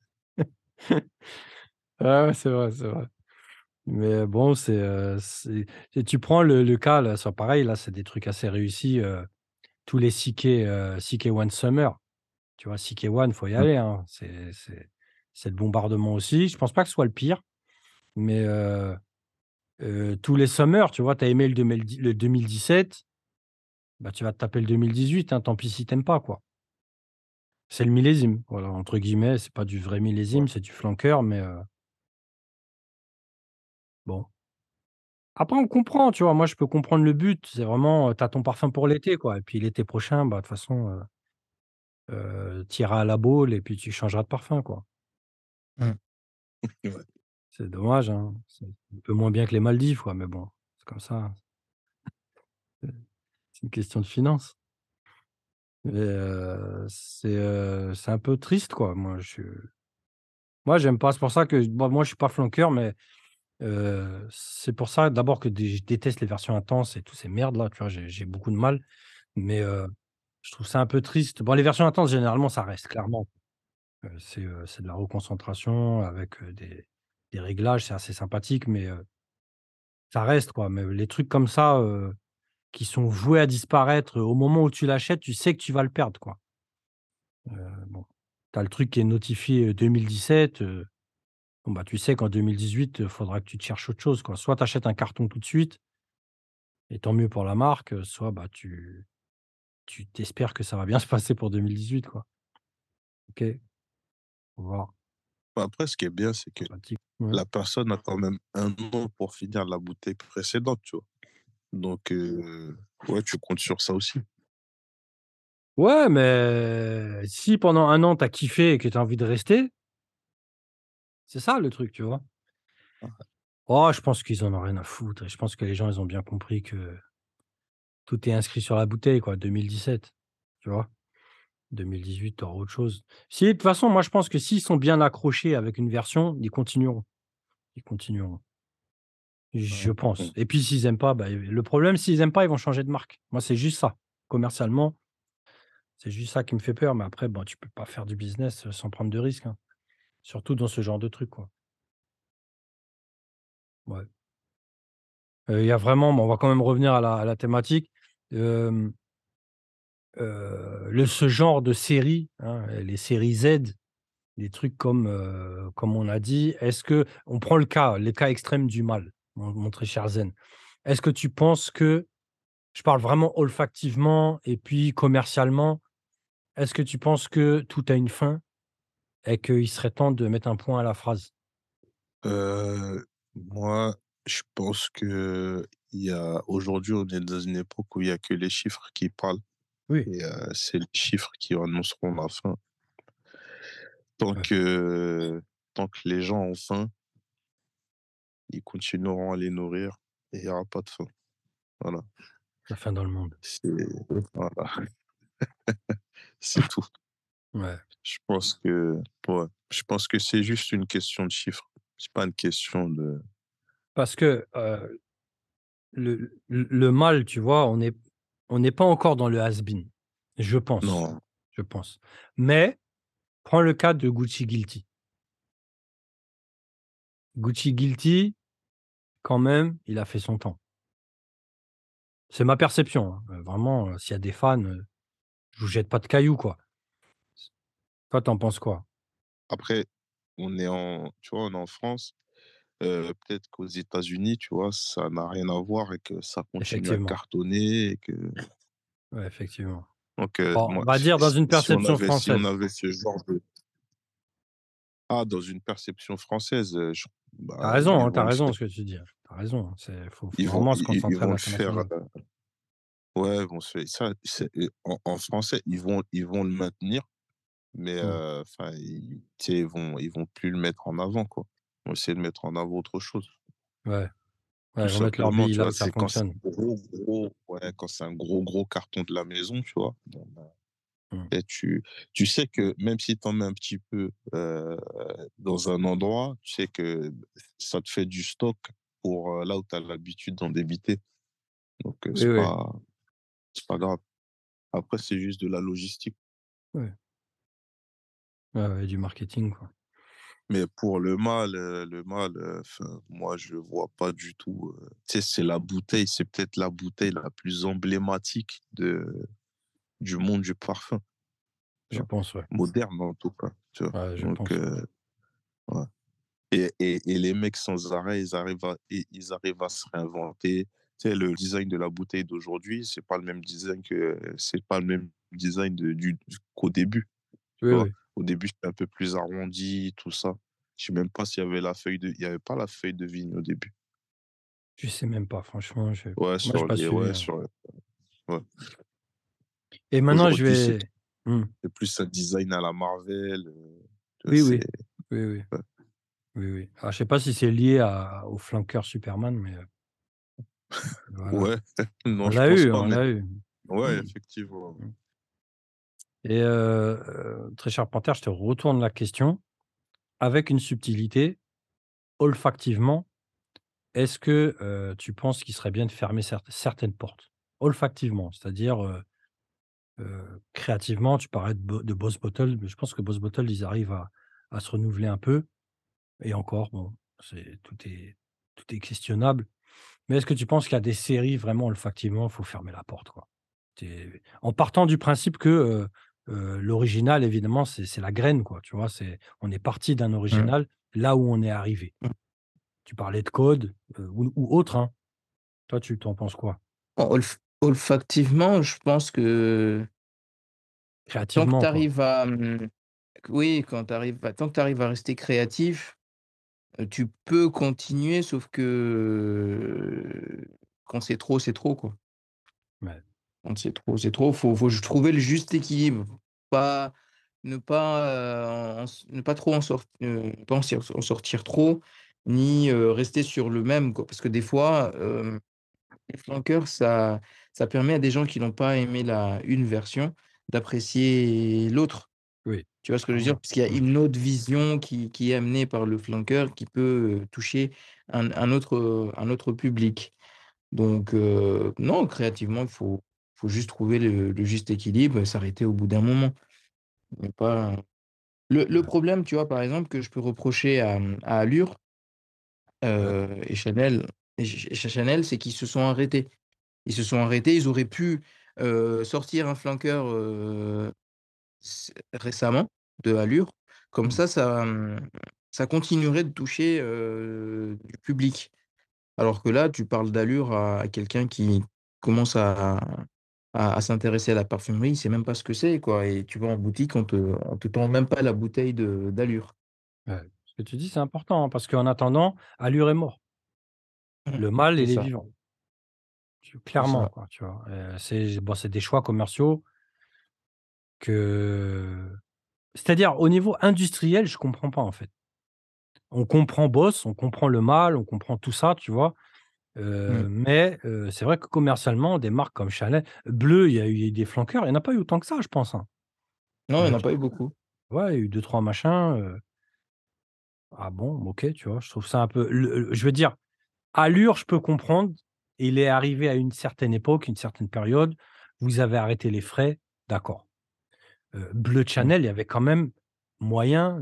Ouais, ouais, c'est vrai, c'est vrai. Mais bon, c'est et tu prends le cas là, c'est pareil, là, c'est des trucs assez réussis, tous les CK1 Summer, tu vois? CK1, faut y Mmh. aller, hein. C'est le bombardement aussi. Je pense pas que ce soit le pire, mais tous les Summer, tu vois? Tu as aimé le 2017, bah, tu vas te taper le 2018, hein, tant pis si tu aimes pas, quoi. C'est le millésime, voilà, entre guillemets, c'est pas du vrai Ouais. millésime, c'est du flanqueur, mais bon. Après, on comprend, tu vois? Moi, je peux comprendre le but. C'est vraiment, tu as ton parfum pour l'été, quoi et puis l'été prochain, bah, de toute façon, tu iras à la Baule et puis tu changeras de parfum, quoi. Mmh. Ouais. C'est dommage, hein. C'est un peu moins bien que les Maldives, quoi, mais bon, c'est comme ça, hein. C'est une question de finances. Mais c'est un peu triste, quoi. Moi, j'aime pas. C'est pour ça que bon, moi, je suis pas flanqueur, mais c'est pour ça d'abord que je déteste les versions intenses et tous ces merdes là, tu vois? J'ai beaucoup de mal, mais je trouve ça un peu triste. Bon, les versions intenses, généralement, ça reste clairement. C'est de la reconcentration avec, des réglages, c'est assez sympathique, mais ça reste quoi. Mais les trucs comme ça, qui sont voués à disparaître, au moment où tu l'achètes, tu sais que tu vas le perdre, quoi. Bon, tu as le truc qui est notifié, 2017, bon, bah, tu sais qu'en 2018, faudra que tu te cherches autre chose, quoi. Soit tu achètes un carton tout de suite et tant mieux pour la marque, soit, bah, tu t'espères que ça va bien se passer pour 2018, quoi. OK, au revoir. Après, ce qui est bien, c'est que Sympathique. Ouais. la personne a quand même 1 an pour finir la bouteille précédente, tu vois? Donc ouais, tu comptes sur ça aussi. Ouais, mais si pendant un an, tu as kiffé et que tu as envie de rester, c'est ça le truc, tu vois? Oh, je pense qu'ils en ont rien à foutre et je pense que les gens, ils ont bien compris que tout est inscrit sur la bouteille, quoi, 2017, tu vois? 2018, tu auras autre chose. Si de toute façon, moi, je pense que s'ils sont bien accrochés avec une version, ils continueront. Ils continueront. Je pense Mmh. et puis s'ils aiment pas, bah, le problème, s'ils aiment pas, ils vont changer de marque. Moi, c'est juste ça. Commercialement, c'est juste ça qui me fait peur, mais après, bon, tu peux pas faire du business, sans prendre de risques, hein, surtout dans ce genre de truc, quoi. Ouais. Il y a vraiment bon, on va quand même revenir à la thématique. Hem, ce genre de série, hein, les séries Z, des trucs comme on a dit, est-ce que on prend les cas extrêmes du mal, mon très cher Zen. Est-ce que tu penses que je parle vraiment olfactivement et puis commercialement, est-ce que tu penses que tout a une fin et qu'il serait temps de mettre un point à la phrase? Moi, je pense qu'il y a aujourd'hui, on est dans une époque où il y a que les chiffres qui parlent Oui, et c'est les chiffres qui annonceront la fin. Tant ouais, que tant que les gens ont faim, ils continueront à les nourrir et il y aura pas de faim. Voilà, la fin dans le monde. c'est voilà, c'est tout. Ouais, Je pense que ouais, je pense que c'est juste une question de chiffres. C'est pas une question de parce que, le mal, tu vois, on n'est pas encore dans le has-been. Je pense, non, je pense. Mais prends le cas de Gucci Guilty. Gucci Guilty, quand même, il a fait son temps. C'est ma perception, hein, vraiment, s'il y a des fans, je vous jette pas de cailloux, quoi. Toi, tu en penses quoi? après tu vois, on est en France, peut-être qu'aux États-Unis, tu vois, ça n'a rien à voir et que ça continue à Effectivement, cartonner et que ouais, effectivement. donc Bon, on moi, va dire dans une si on perception française. avait ce genre de dans une perception française, je Tu as bah, raison, ils hein, tu as vont le raison faire. ce que tu dis, hein. Tu as raison, hein, faut Ils vont vraiment se ils concentrer à vont le faire, l'international. ouais, ils vont se faire ça, c'est en français, ils vont le maintenir, mais Mmh, enfin, tu sais, ils vont plus le mettre en avant, quoi. Ils vont essayer de mettre en avant autre chose. ouais. tout Ouais, ils vont mettre leur simplement, bille tu là vois. où ça C'est quand c'est fonctionne. un ouais, quand c'est un gros carton de la maison, tu vois. Bon, bah, Mmh. et tu sais que même si tu en mets un petit peu dans un endroit, tu sais que ça te fait du stock pour là où tu as l'habitude d'en débiter. Donc, Oui, oui. c'est pas grave. Après, c'est juste de la logistique. Ouais. Ouais, ouais, du marketing, quoi. Mais pour le mal, enfin, moi, je vois pas du tout. Tu sais, c'est la bouteille, c'est peut-être la bouteille la plus emblématique du monde du parfum, tu Je vois. pense, ouais. Moderne, en tout cas, tu vois. Ouais, je Donc, pense. ouais. Et les mecs, sans arrêt, ils arrivent à se réinventer. Tu sais, le design de la bouteille d'aujourd'hui, c'est pas le même design qu'au début, tu Oui, vois. oui. Au début, c'était un peu plus arrondi, tout ça. Je sais même pas s'il y avait il y avait pas la feuille de vigne au début. Je sais même pas, franchement, Ouais, moi, j'ai pas suivi, hein. ouais. Et maintenant, je Aujourd'hui, vais mmh. c'est plus un design à la Marvel. Tu vois, Oui, oui. Oui, oui. Oui, oui. Alors, je sais pas si c'est lié au flanker Superman, mais voilà. ouais. Non, On je l'a pense eu, pas, on mais l'a eu. ouais, Mmh. effectivement. Mmh. Et très cher Panthère, je te retourne la question avec une subtilité. Olfactivement, est-ce que, tu penses qu'il serait bien de fermer certaines portes? Olfactivement, c'est-à-dire, créativement, tu parlais de Boss Bottle, mais je pense que Boss Bottle, ils arrivent à se renouveler un peu et encore, bon, tout est questionnable. Mais est-ce que tu penses qu'il y a des séries vraiment olfactivement, il faut fermer la porte, quoi? En partant du principe que, l'original évidemment c'est la graine, quoi, tu vois? On est parti d'un Mmh. original là où on est arrivé. Mmh. Tu parlais de code, ou autre, hein. Toi, tu t'en penses quoi? Olfactivement, je pense que tant que tu Créativement, quoi? arrives à, oui, tant que tu arrives à rester créatif, tu peux continuer sauf que, quand c'est trop, quoi. Ouais, Quand c'est trop, faut j trouver le juste équilibre. Pas ne pas, ne pas trop en sortir trop, ni, rester sur le même, quoi. Parce que des fois, les flankers, ça permet à des gens qui n'ont pas aimé la une version, d'apprécier l'autre. oui, Tu vois ce que je veux dire? clairement. Parce qu'il y a Mmh. une autre vision qui est amenée par le flanker qui peut, toucher un autre public. Donc non, créativement, il faut juste trouver le juste équilibre et s'arrêter au bout d'un moment. Mais pas le Ouais, problème, tu vois, par exemple, que je peux reprocher à Allure, ouais. et Chanel chez Chanel, c'est qu'ils se sont arrêtés. Ils se sont arrêtés, ils auraient pu, sortir un flanker, récemment de Allure. Comme Mmh. ça, ça continuerait de toucher, du public. Alors que là, tu parles d'Allure à quelqu'un qui commence à s'intéresser à la parfumerie, il sait même pas ce que c'est, quoi, et tu vas en boutique, on te tend même pas la bouteille de d'Allure. Ouais. Ce que tu dis, c'est important, hein, parce qu'en attendant, Allure est mort. Mmh. Le mâle, C'est il est ça, vivant. c'est Clairement, ça. quoi, tu vois? C'est bon, c'est des choix commerciaux que c'est-à-dire au niveau industriel, je comprends pas, en fait. On comprend Boss, on comprend le mâle, on comprend tout ça, tu vois? Mmh. Mais c'est vrai que commercialement, des marques comme Chanel Bleu, il y a eu des flanqueurs, il y en a pas eu autant que ça, je pense, hein. Non, il y en a Honnêtement, pas eu beaucoup. ouais, il y a eu 2-3 machins, ah bon, OK, tu vois? Je trouve ça un peu je veux dire, Allure, je peux comprendre. Il est arrivé à une certaine époque, une certaine période. Vous avez arrêté les frais, d'accord. Bleu de Mmh. Chanel, il y avait quand même moyen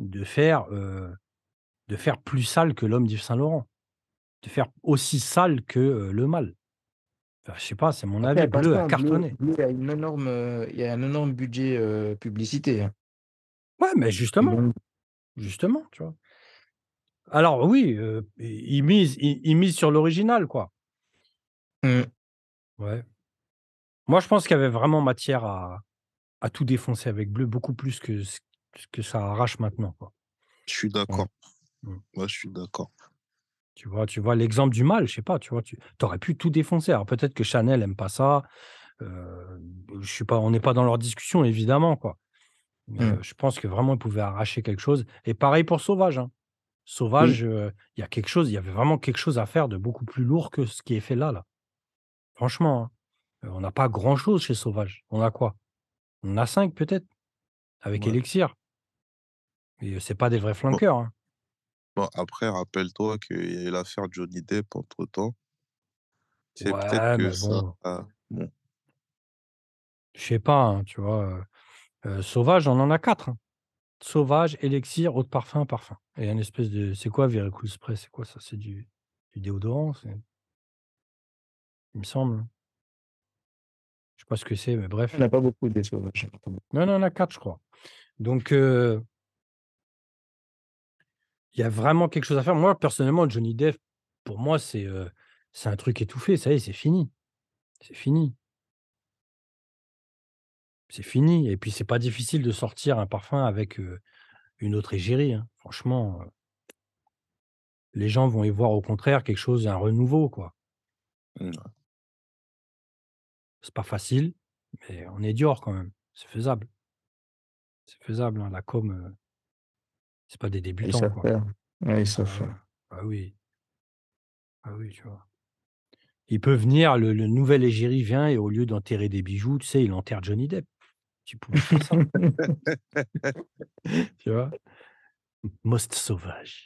de faire plus sale que l'homme d'Yves Saint Laurent, de faire aussi sale que, le mâle. Enfin, je sais pas, c'est mon Après avis. Bleu a attention, cartonné. Bleu il y a un énorme budget, publicité, hein. Ouais, mais Ils justement, vont justement, tu vois? Alors oui, ils misent sur l'original, quoi. mmh, Ouais. Moi, je pense qu'il y avait vraiment matière à tout défoncer avec Bleu, beaucoup plus que ça arrache maintenant, quoi. Je suis mmh. d'accord. Mmh. Moi, je suis d'accord. Tu vois l'exemple du mâle, je sais pas, tu vois? Tu aurais pu tout défoncer. Alors peut-être que Chanel aime pas ça, je sais pas, on n'est pas dans leur discussion évidemment, quoi. Mais, Mmh. je pense que vraiment ils pouvaient arracher quelque chose et pareil pour Sauvage, hein. Sauvage, il y a quelque chose, il y avait vraiment quelque chose à faire de beaucoup plus lourd que ce qui est fait là. Franchement, hein. On n'a pas grand-chose chez Sauvage. On a quoi? On a 5 peut-être, avec Ouais. Elixir. Et c'est pas des vrais Bon, flanqueurs, hein. bon, après, rappelle-toi qu'il y a eu l'affaire Johnny Depp entre-temps. C'est peut-être Ouais, que mais ça bon, bon, je sais pas, hein, tu vois? Sauvage, on en a 4, hein. Sauvage, Elixir, eau de parfum, parfum et un espèce de c'est quoi Very Spray? C'est quoi ça? C'est du déodorant? Il me semble, hein. Je sais pas ce que c'est, mais On bref. n'a pas beaucoup des sauvages. On a pas beaucoup. Non, on en a 4, je crois. Donc il y a vraiment quelque chose à faire. Moi, personnellement, Johnny Depp, pour moi, c'est un truc étouffé. Ça y est, c'est fini. C'est fini. C'est fini et puis c'est pas difficile de sortir un parfum avec, une autre égérie, hein. Franchement, les gens vont y voir au contraire quelque chose, un renouveau, quoi. mmh, C'est pas facile, mais on est Dior quand même. C'est faisable. C'est faisable, hein. La com, c'est pas des Ils débutants, savent quoi. faire. Ouais, ils savent Ah ouais. faire. Ah oui. Ah oui, tu vois? Il peut venir, le nouvel égérie vient et au lieu d'enterrer des bijoux, tu sais, il enterre Johnny Depp. Tu pouvais faire ça, tu vois? Most sauvage.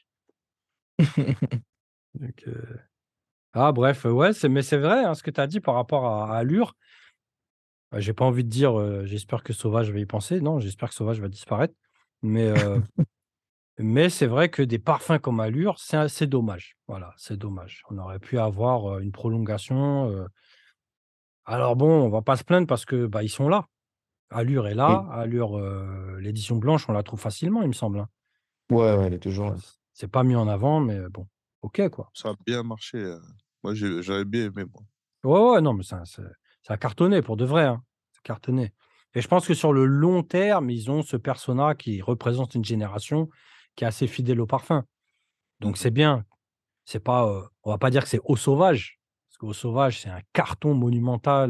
Donc ah bref, ouais, c'est vrai, hein, ce que tu as dit par rapport à Allure. J'ai pas envie de dire, j'espère que Sauvage va y penser. Non, j'espère que Sauvage va disparaître. Mais mais c'est vrai que des parfums comme Allure, c'est dommage. Voilà, c'est dommage. On aurait pu avoir, une prolongation, alors bon, on va pas se plaindre parce que, bah, ils sont là. Allure est Oui. là, Allure, l'édition blanche, on la trouve facilement, il me semble, hein. Ouais, ouais, elle est toujours là. C'est pas mis en avant, mais bon, OK, quoi. ça a bien marché, moi j'avais bien aimé moi. Ouais, ouais, non, mais ça a cartonné pour de vrai, hein. Ça a cartonné et je pense que sur le long terme, ils ont ce persona qui représente une génération qui est assez fidèle au parfum. Donc Mmh. c'est bien. C'est pas, on va pas dire que c'est Eau Sauvage, parce qu'Eau Sauvage, c'est un carton monumental,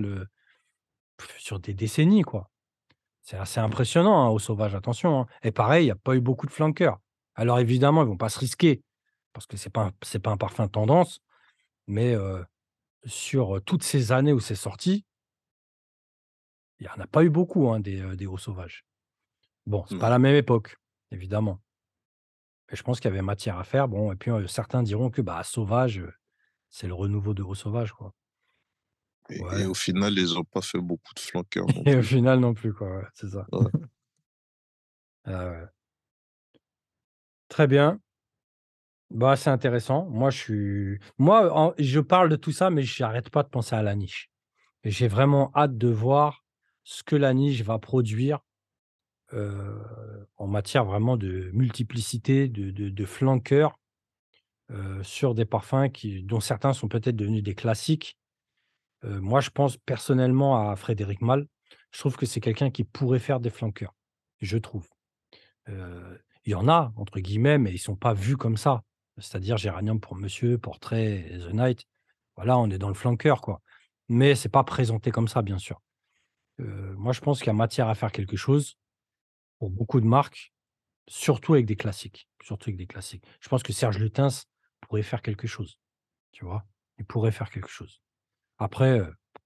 sur des décennies, quoi. C'est assez impressionnant, hein, Eau Sauvage, attention, hein et pareil, il y a pas eu beaucoup de flanqueurs. Alors évidemment, ils vont pas se risquer parce que c'est pas un parfum tendance, mais sur, toutes ces années où c'est sorti, il y en a pas eu beaucoup, hein, des Eaux Sauvages. Bon, c'est pas Ouais la même époque, évidemment, mais je pense qu'il y avait matière à faire. Bon et puis, certains diront que, bah, Sauvage, c'est le renouveau de Eau Sauvage, quoi. et Ouais au final, ils ont pas fait beaucoup de flanqueurs non et au plus. final non plus, quoi, ouais, c'est ça. Ouais. Ah ouais. Très bien. Bah, c'est intéressant. Je parle de tout ça, mais j'arrête pas de penser à la niche. J'ai vraiment hâte de voir ce que la niche va produire, heu, en matière vraiment de multiplicité, de flanqueurs, sur des parfums dont certains sont peut-être devenus des classiques. Moi, je pense personnellement à Frédéric Malle. Je trouve que c'est quelqu'un qui pourrait faire des flanqueurs, je trouve. Il y en a entre guillemets, mais ils sont pas vus comme ça. C'est-à-dire Géranium pour Monsieur, Portrait et The Night. Voilà, on est dans le flanqueur, quoi. Mais c'est pas présenté comme ça, bien sûr. Moi, je pense qu'il y a matière à faire quelque chose pour beaucoup de marques, surtout avec des classiques, surtout avec des classiques. Je pense que Serge Lutens pourrait faire quelque chose, tu vois? Il pourrait faire quelque chose. Après,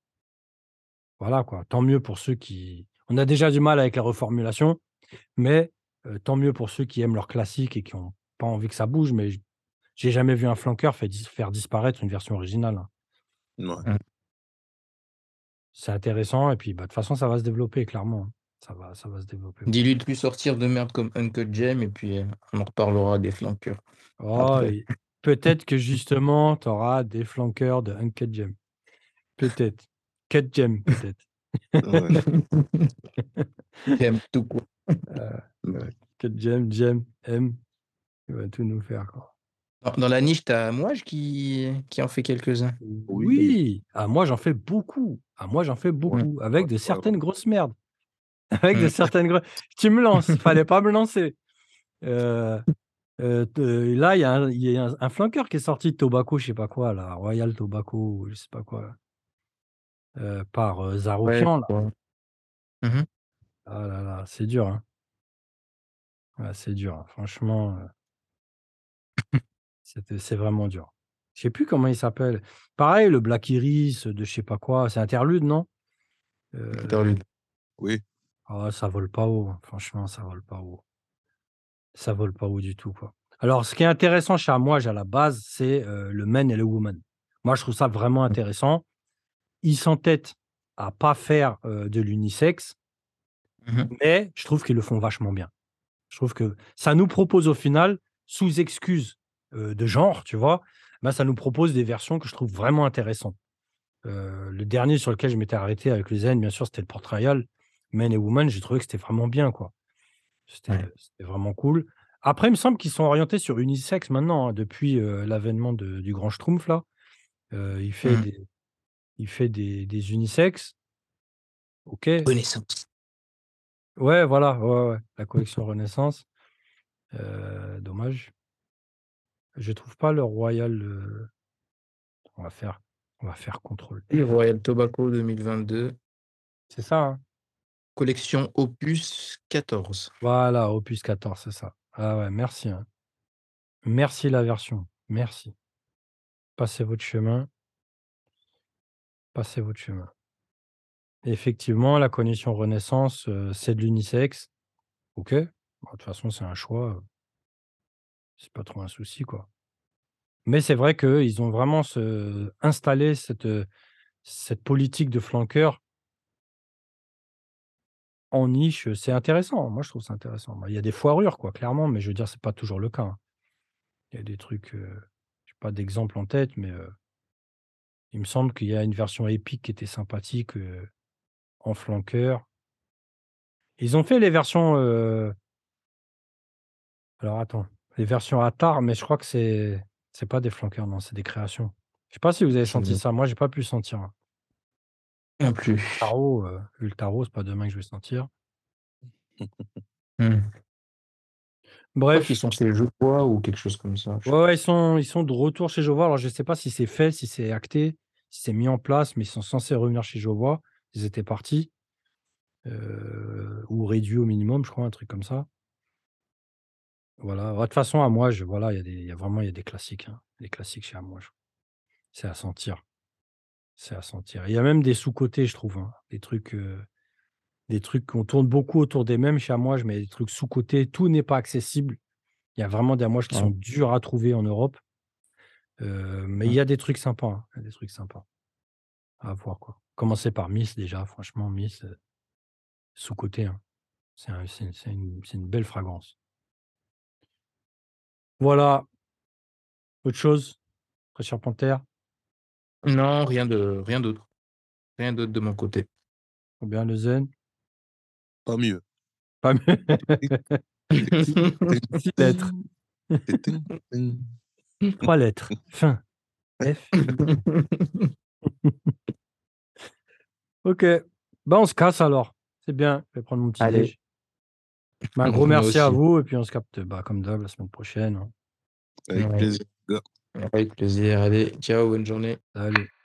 voilà, quoi, tant mieux pour ceux qui on a déjà du mal avec la reformulation, mais tant mieux pour ceux qui aiment leurs classiques et qui ont pas envie que ça bouge, mais j'ai jamais vu un flanqueur faire disparaître une version originale, hein. Ouais. Mmh. C'est intéressant et puis, bah, de toute façon, ça va se développer clairement, hein. Ça va se développer Dis-lui beaucoup. de plus sortir de merde comme Uncle Jem et puis, on en reparlera des flanqueurs Oh après. et peut-être que justement, tu auras des flanqueurs de Uncut Gem. Peut-être. Cut Gem, peut-être. Ouais. Jem tout court. Ouais. Cut Gem, Gem, M, il va tout nous faire, quoi. Dans la niche, tu as Mouage qui en fait quelques-uns. Oui. Oui! Ah moi, j'en fais beaucoup. Ah moi, j'en fais Mmh. beaucoup avec Ouais, de ouais, ouais. certaines grosses merdes. Avec de Mmh. certaines gros tu me lances, fallait pas me lancer. Heu là, il y a un flanqueur qui est sorti de Tobacco, je sais pas quoi là, Royal Tobacco ou je sais pas quoi, par, Ouais, Zaroukian là. je vois. Mmh. Ah là là, c'est dur, hein. Ouais, c'est dur, hein, franchement, C'est vraiment dur. Je sais plus comment il s'appelle. Pareil, le Black Iris de je sais pas quoi, c'est Interlude, non? Interlude. Oui. Ça vole pas haut, franchement, ça vole pas haut. Ça vole pas haut du tout, quoi. Alors ce qui est intéressant chez Amouage à la base, c'est, le men et le woman. Moi, je trouve ça vraiment intéressant. Ils s'entêtent à pas faire, de l'unisexe, Mmh. mais je trouve qu'ils le font vachement bien. Je trouve que ça nous propose au final, sous excuse, de genre, tu vois? Bah, ça nous propose des versions que je trouve vraiment intéressantes. Le dernier sur lequel je m'étais arrêté avec le Zen, bien sûr, c'était le Port Royal. Men et Women, j'ai trouvé que c'était vraiment bien, quoi. Ouais. C'était vraiment cool. Après, il me semble qu'ils sont orientés sur unisexe maintenant, hein, depuis, l'avènement du grand Schtroumpf là. Il fait Mmh. des unisexes. OK. Renaissance. Ouais, voilà, ouais, ouais, ouais, la collection Renaissance. Dommage. Je trouve pas le Royal, on va faire contrôle Et F. Royal Tobacco 2022, C'est ça, hein? collection opus 14. Voilà, opus 14, c'est ça. Ah ouais, merci, hein. Merci la version, merci. Passez votre chemin, passez votre chemin. Effectivement, la condition Renaissance, c'est de l'unisexe. OK. Bah, de toute façon, c'est un choix, c'est pas trop un souci, quoi. Mais c'est vrai qu'ils ont vraiment installé cette politique de flanqueur en niche, c'est intéressant. Moi, je trouve ça intéressant. Bah, il y a des foirures, quoi, clairement, mais je veux dire, c'est pas toujours le cas, hein. Il y a des trucs, j'ai pas d'exemple en tête, mais, il me semble qu'il y a une version épique qui était sympathique, en flanqueur. Ils ont fait les versions, alors attends, les versions Attar, mais je crois que c'est pas des flanqueurs, non, c'est des créations. Je sais pas si vous avez Je senti ne ça, moi j'ai pas pu sentir, hein. non plus. Tarot, vu le tarot, c'est pas demain que je vais sentir. Mmh. Je crois qu'ils Bref, sont chez Geoffroy ou quelque chose comme ça, je ouais, sais ouais, ils sont de retour chez Jovois. Alors je sais pas si c'est fait, si c'est acté, si c'est mis en place, mais ils sont censés revenir chez Jovois. Ils étaient partis, ou réduits au minimum, je crois, un truc comme ça. Voilà. Bah, de toute façon, à moi, voilà, il y a des classiques, hein. Les classiques chez Amouage. C'est à sentir, c'est à sentir. Il y a même des sous-cotés, je trouve, hein. Des trucs qu'on tourne beaucoup autour des mêmes chez Amouage, mais des trucs sous-cotés. Tout n'est pas accessible. Il y a vraiment des Amouages qui pas. sont durs à trouver en Europe, mais il Mmh. y a des trucs sympas, hein. Il y a des trucs sympas à voir, quoi. Commencer par Miss déjà, franchement, Miss, sous-coté, hein. C'est une belle fragrance. Voilà. Autre chose? Très cher Panthère? Non, rien d'autre. Rien d'autre de mon côté. Trop bien le zen? Pas mieux. Pas mieux. 6 lettres, 3 lettres. Fin. F. OK. Bah, on se casse alors. C'est bien, je vais prendre mon petit Allez, déj. Bah, un gros moi merci à aussi. vous et puis on se capte, bah, comme d'hab la semaine prochaine, hein. Avec Ouais, plaisir, les gars. avec plaisir. Allez, ciao, bonne journée. Salut.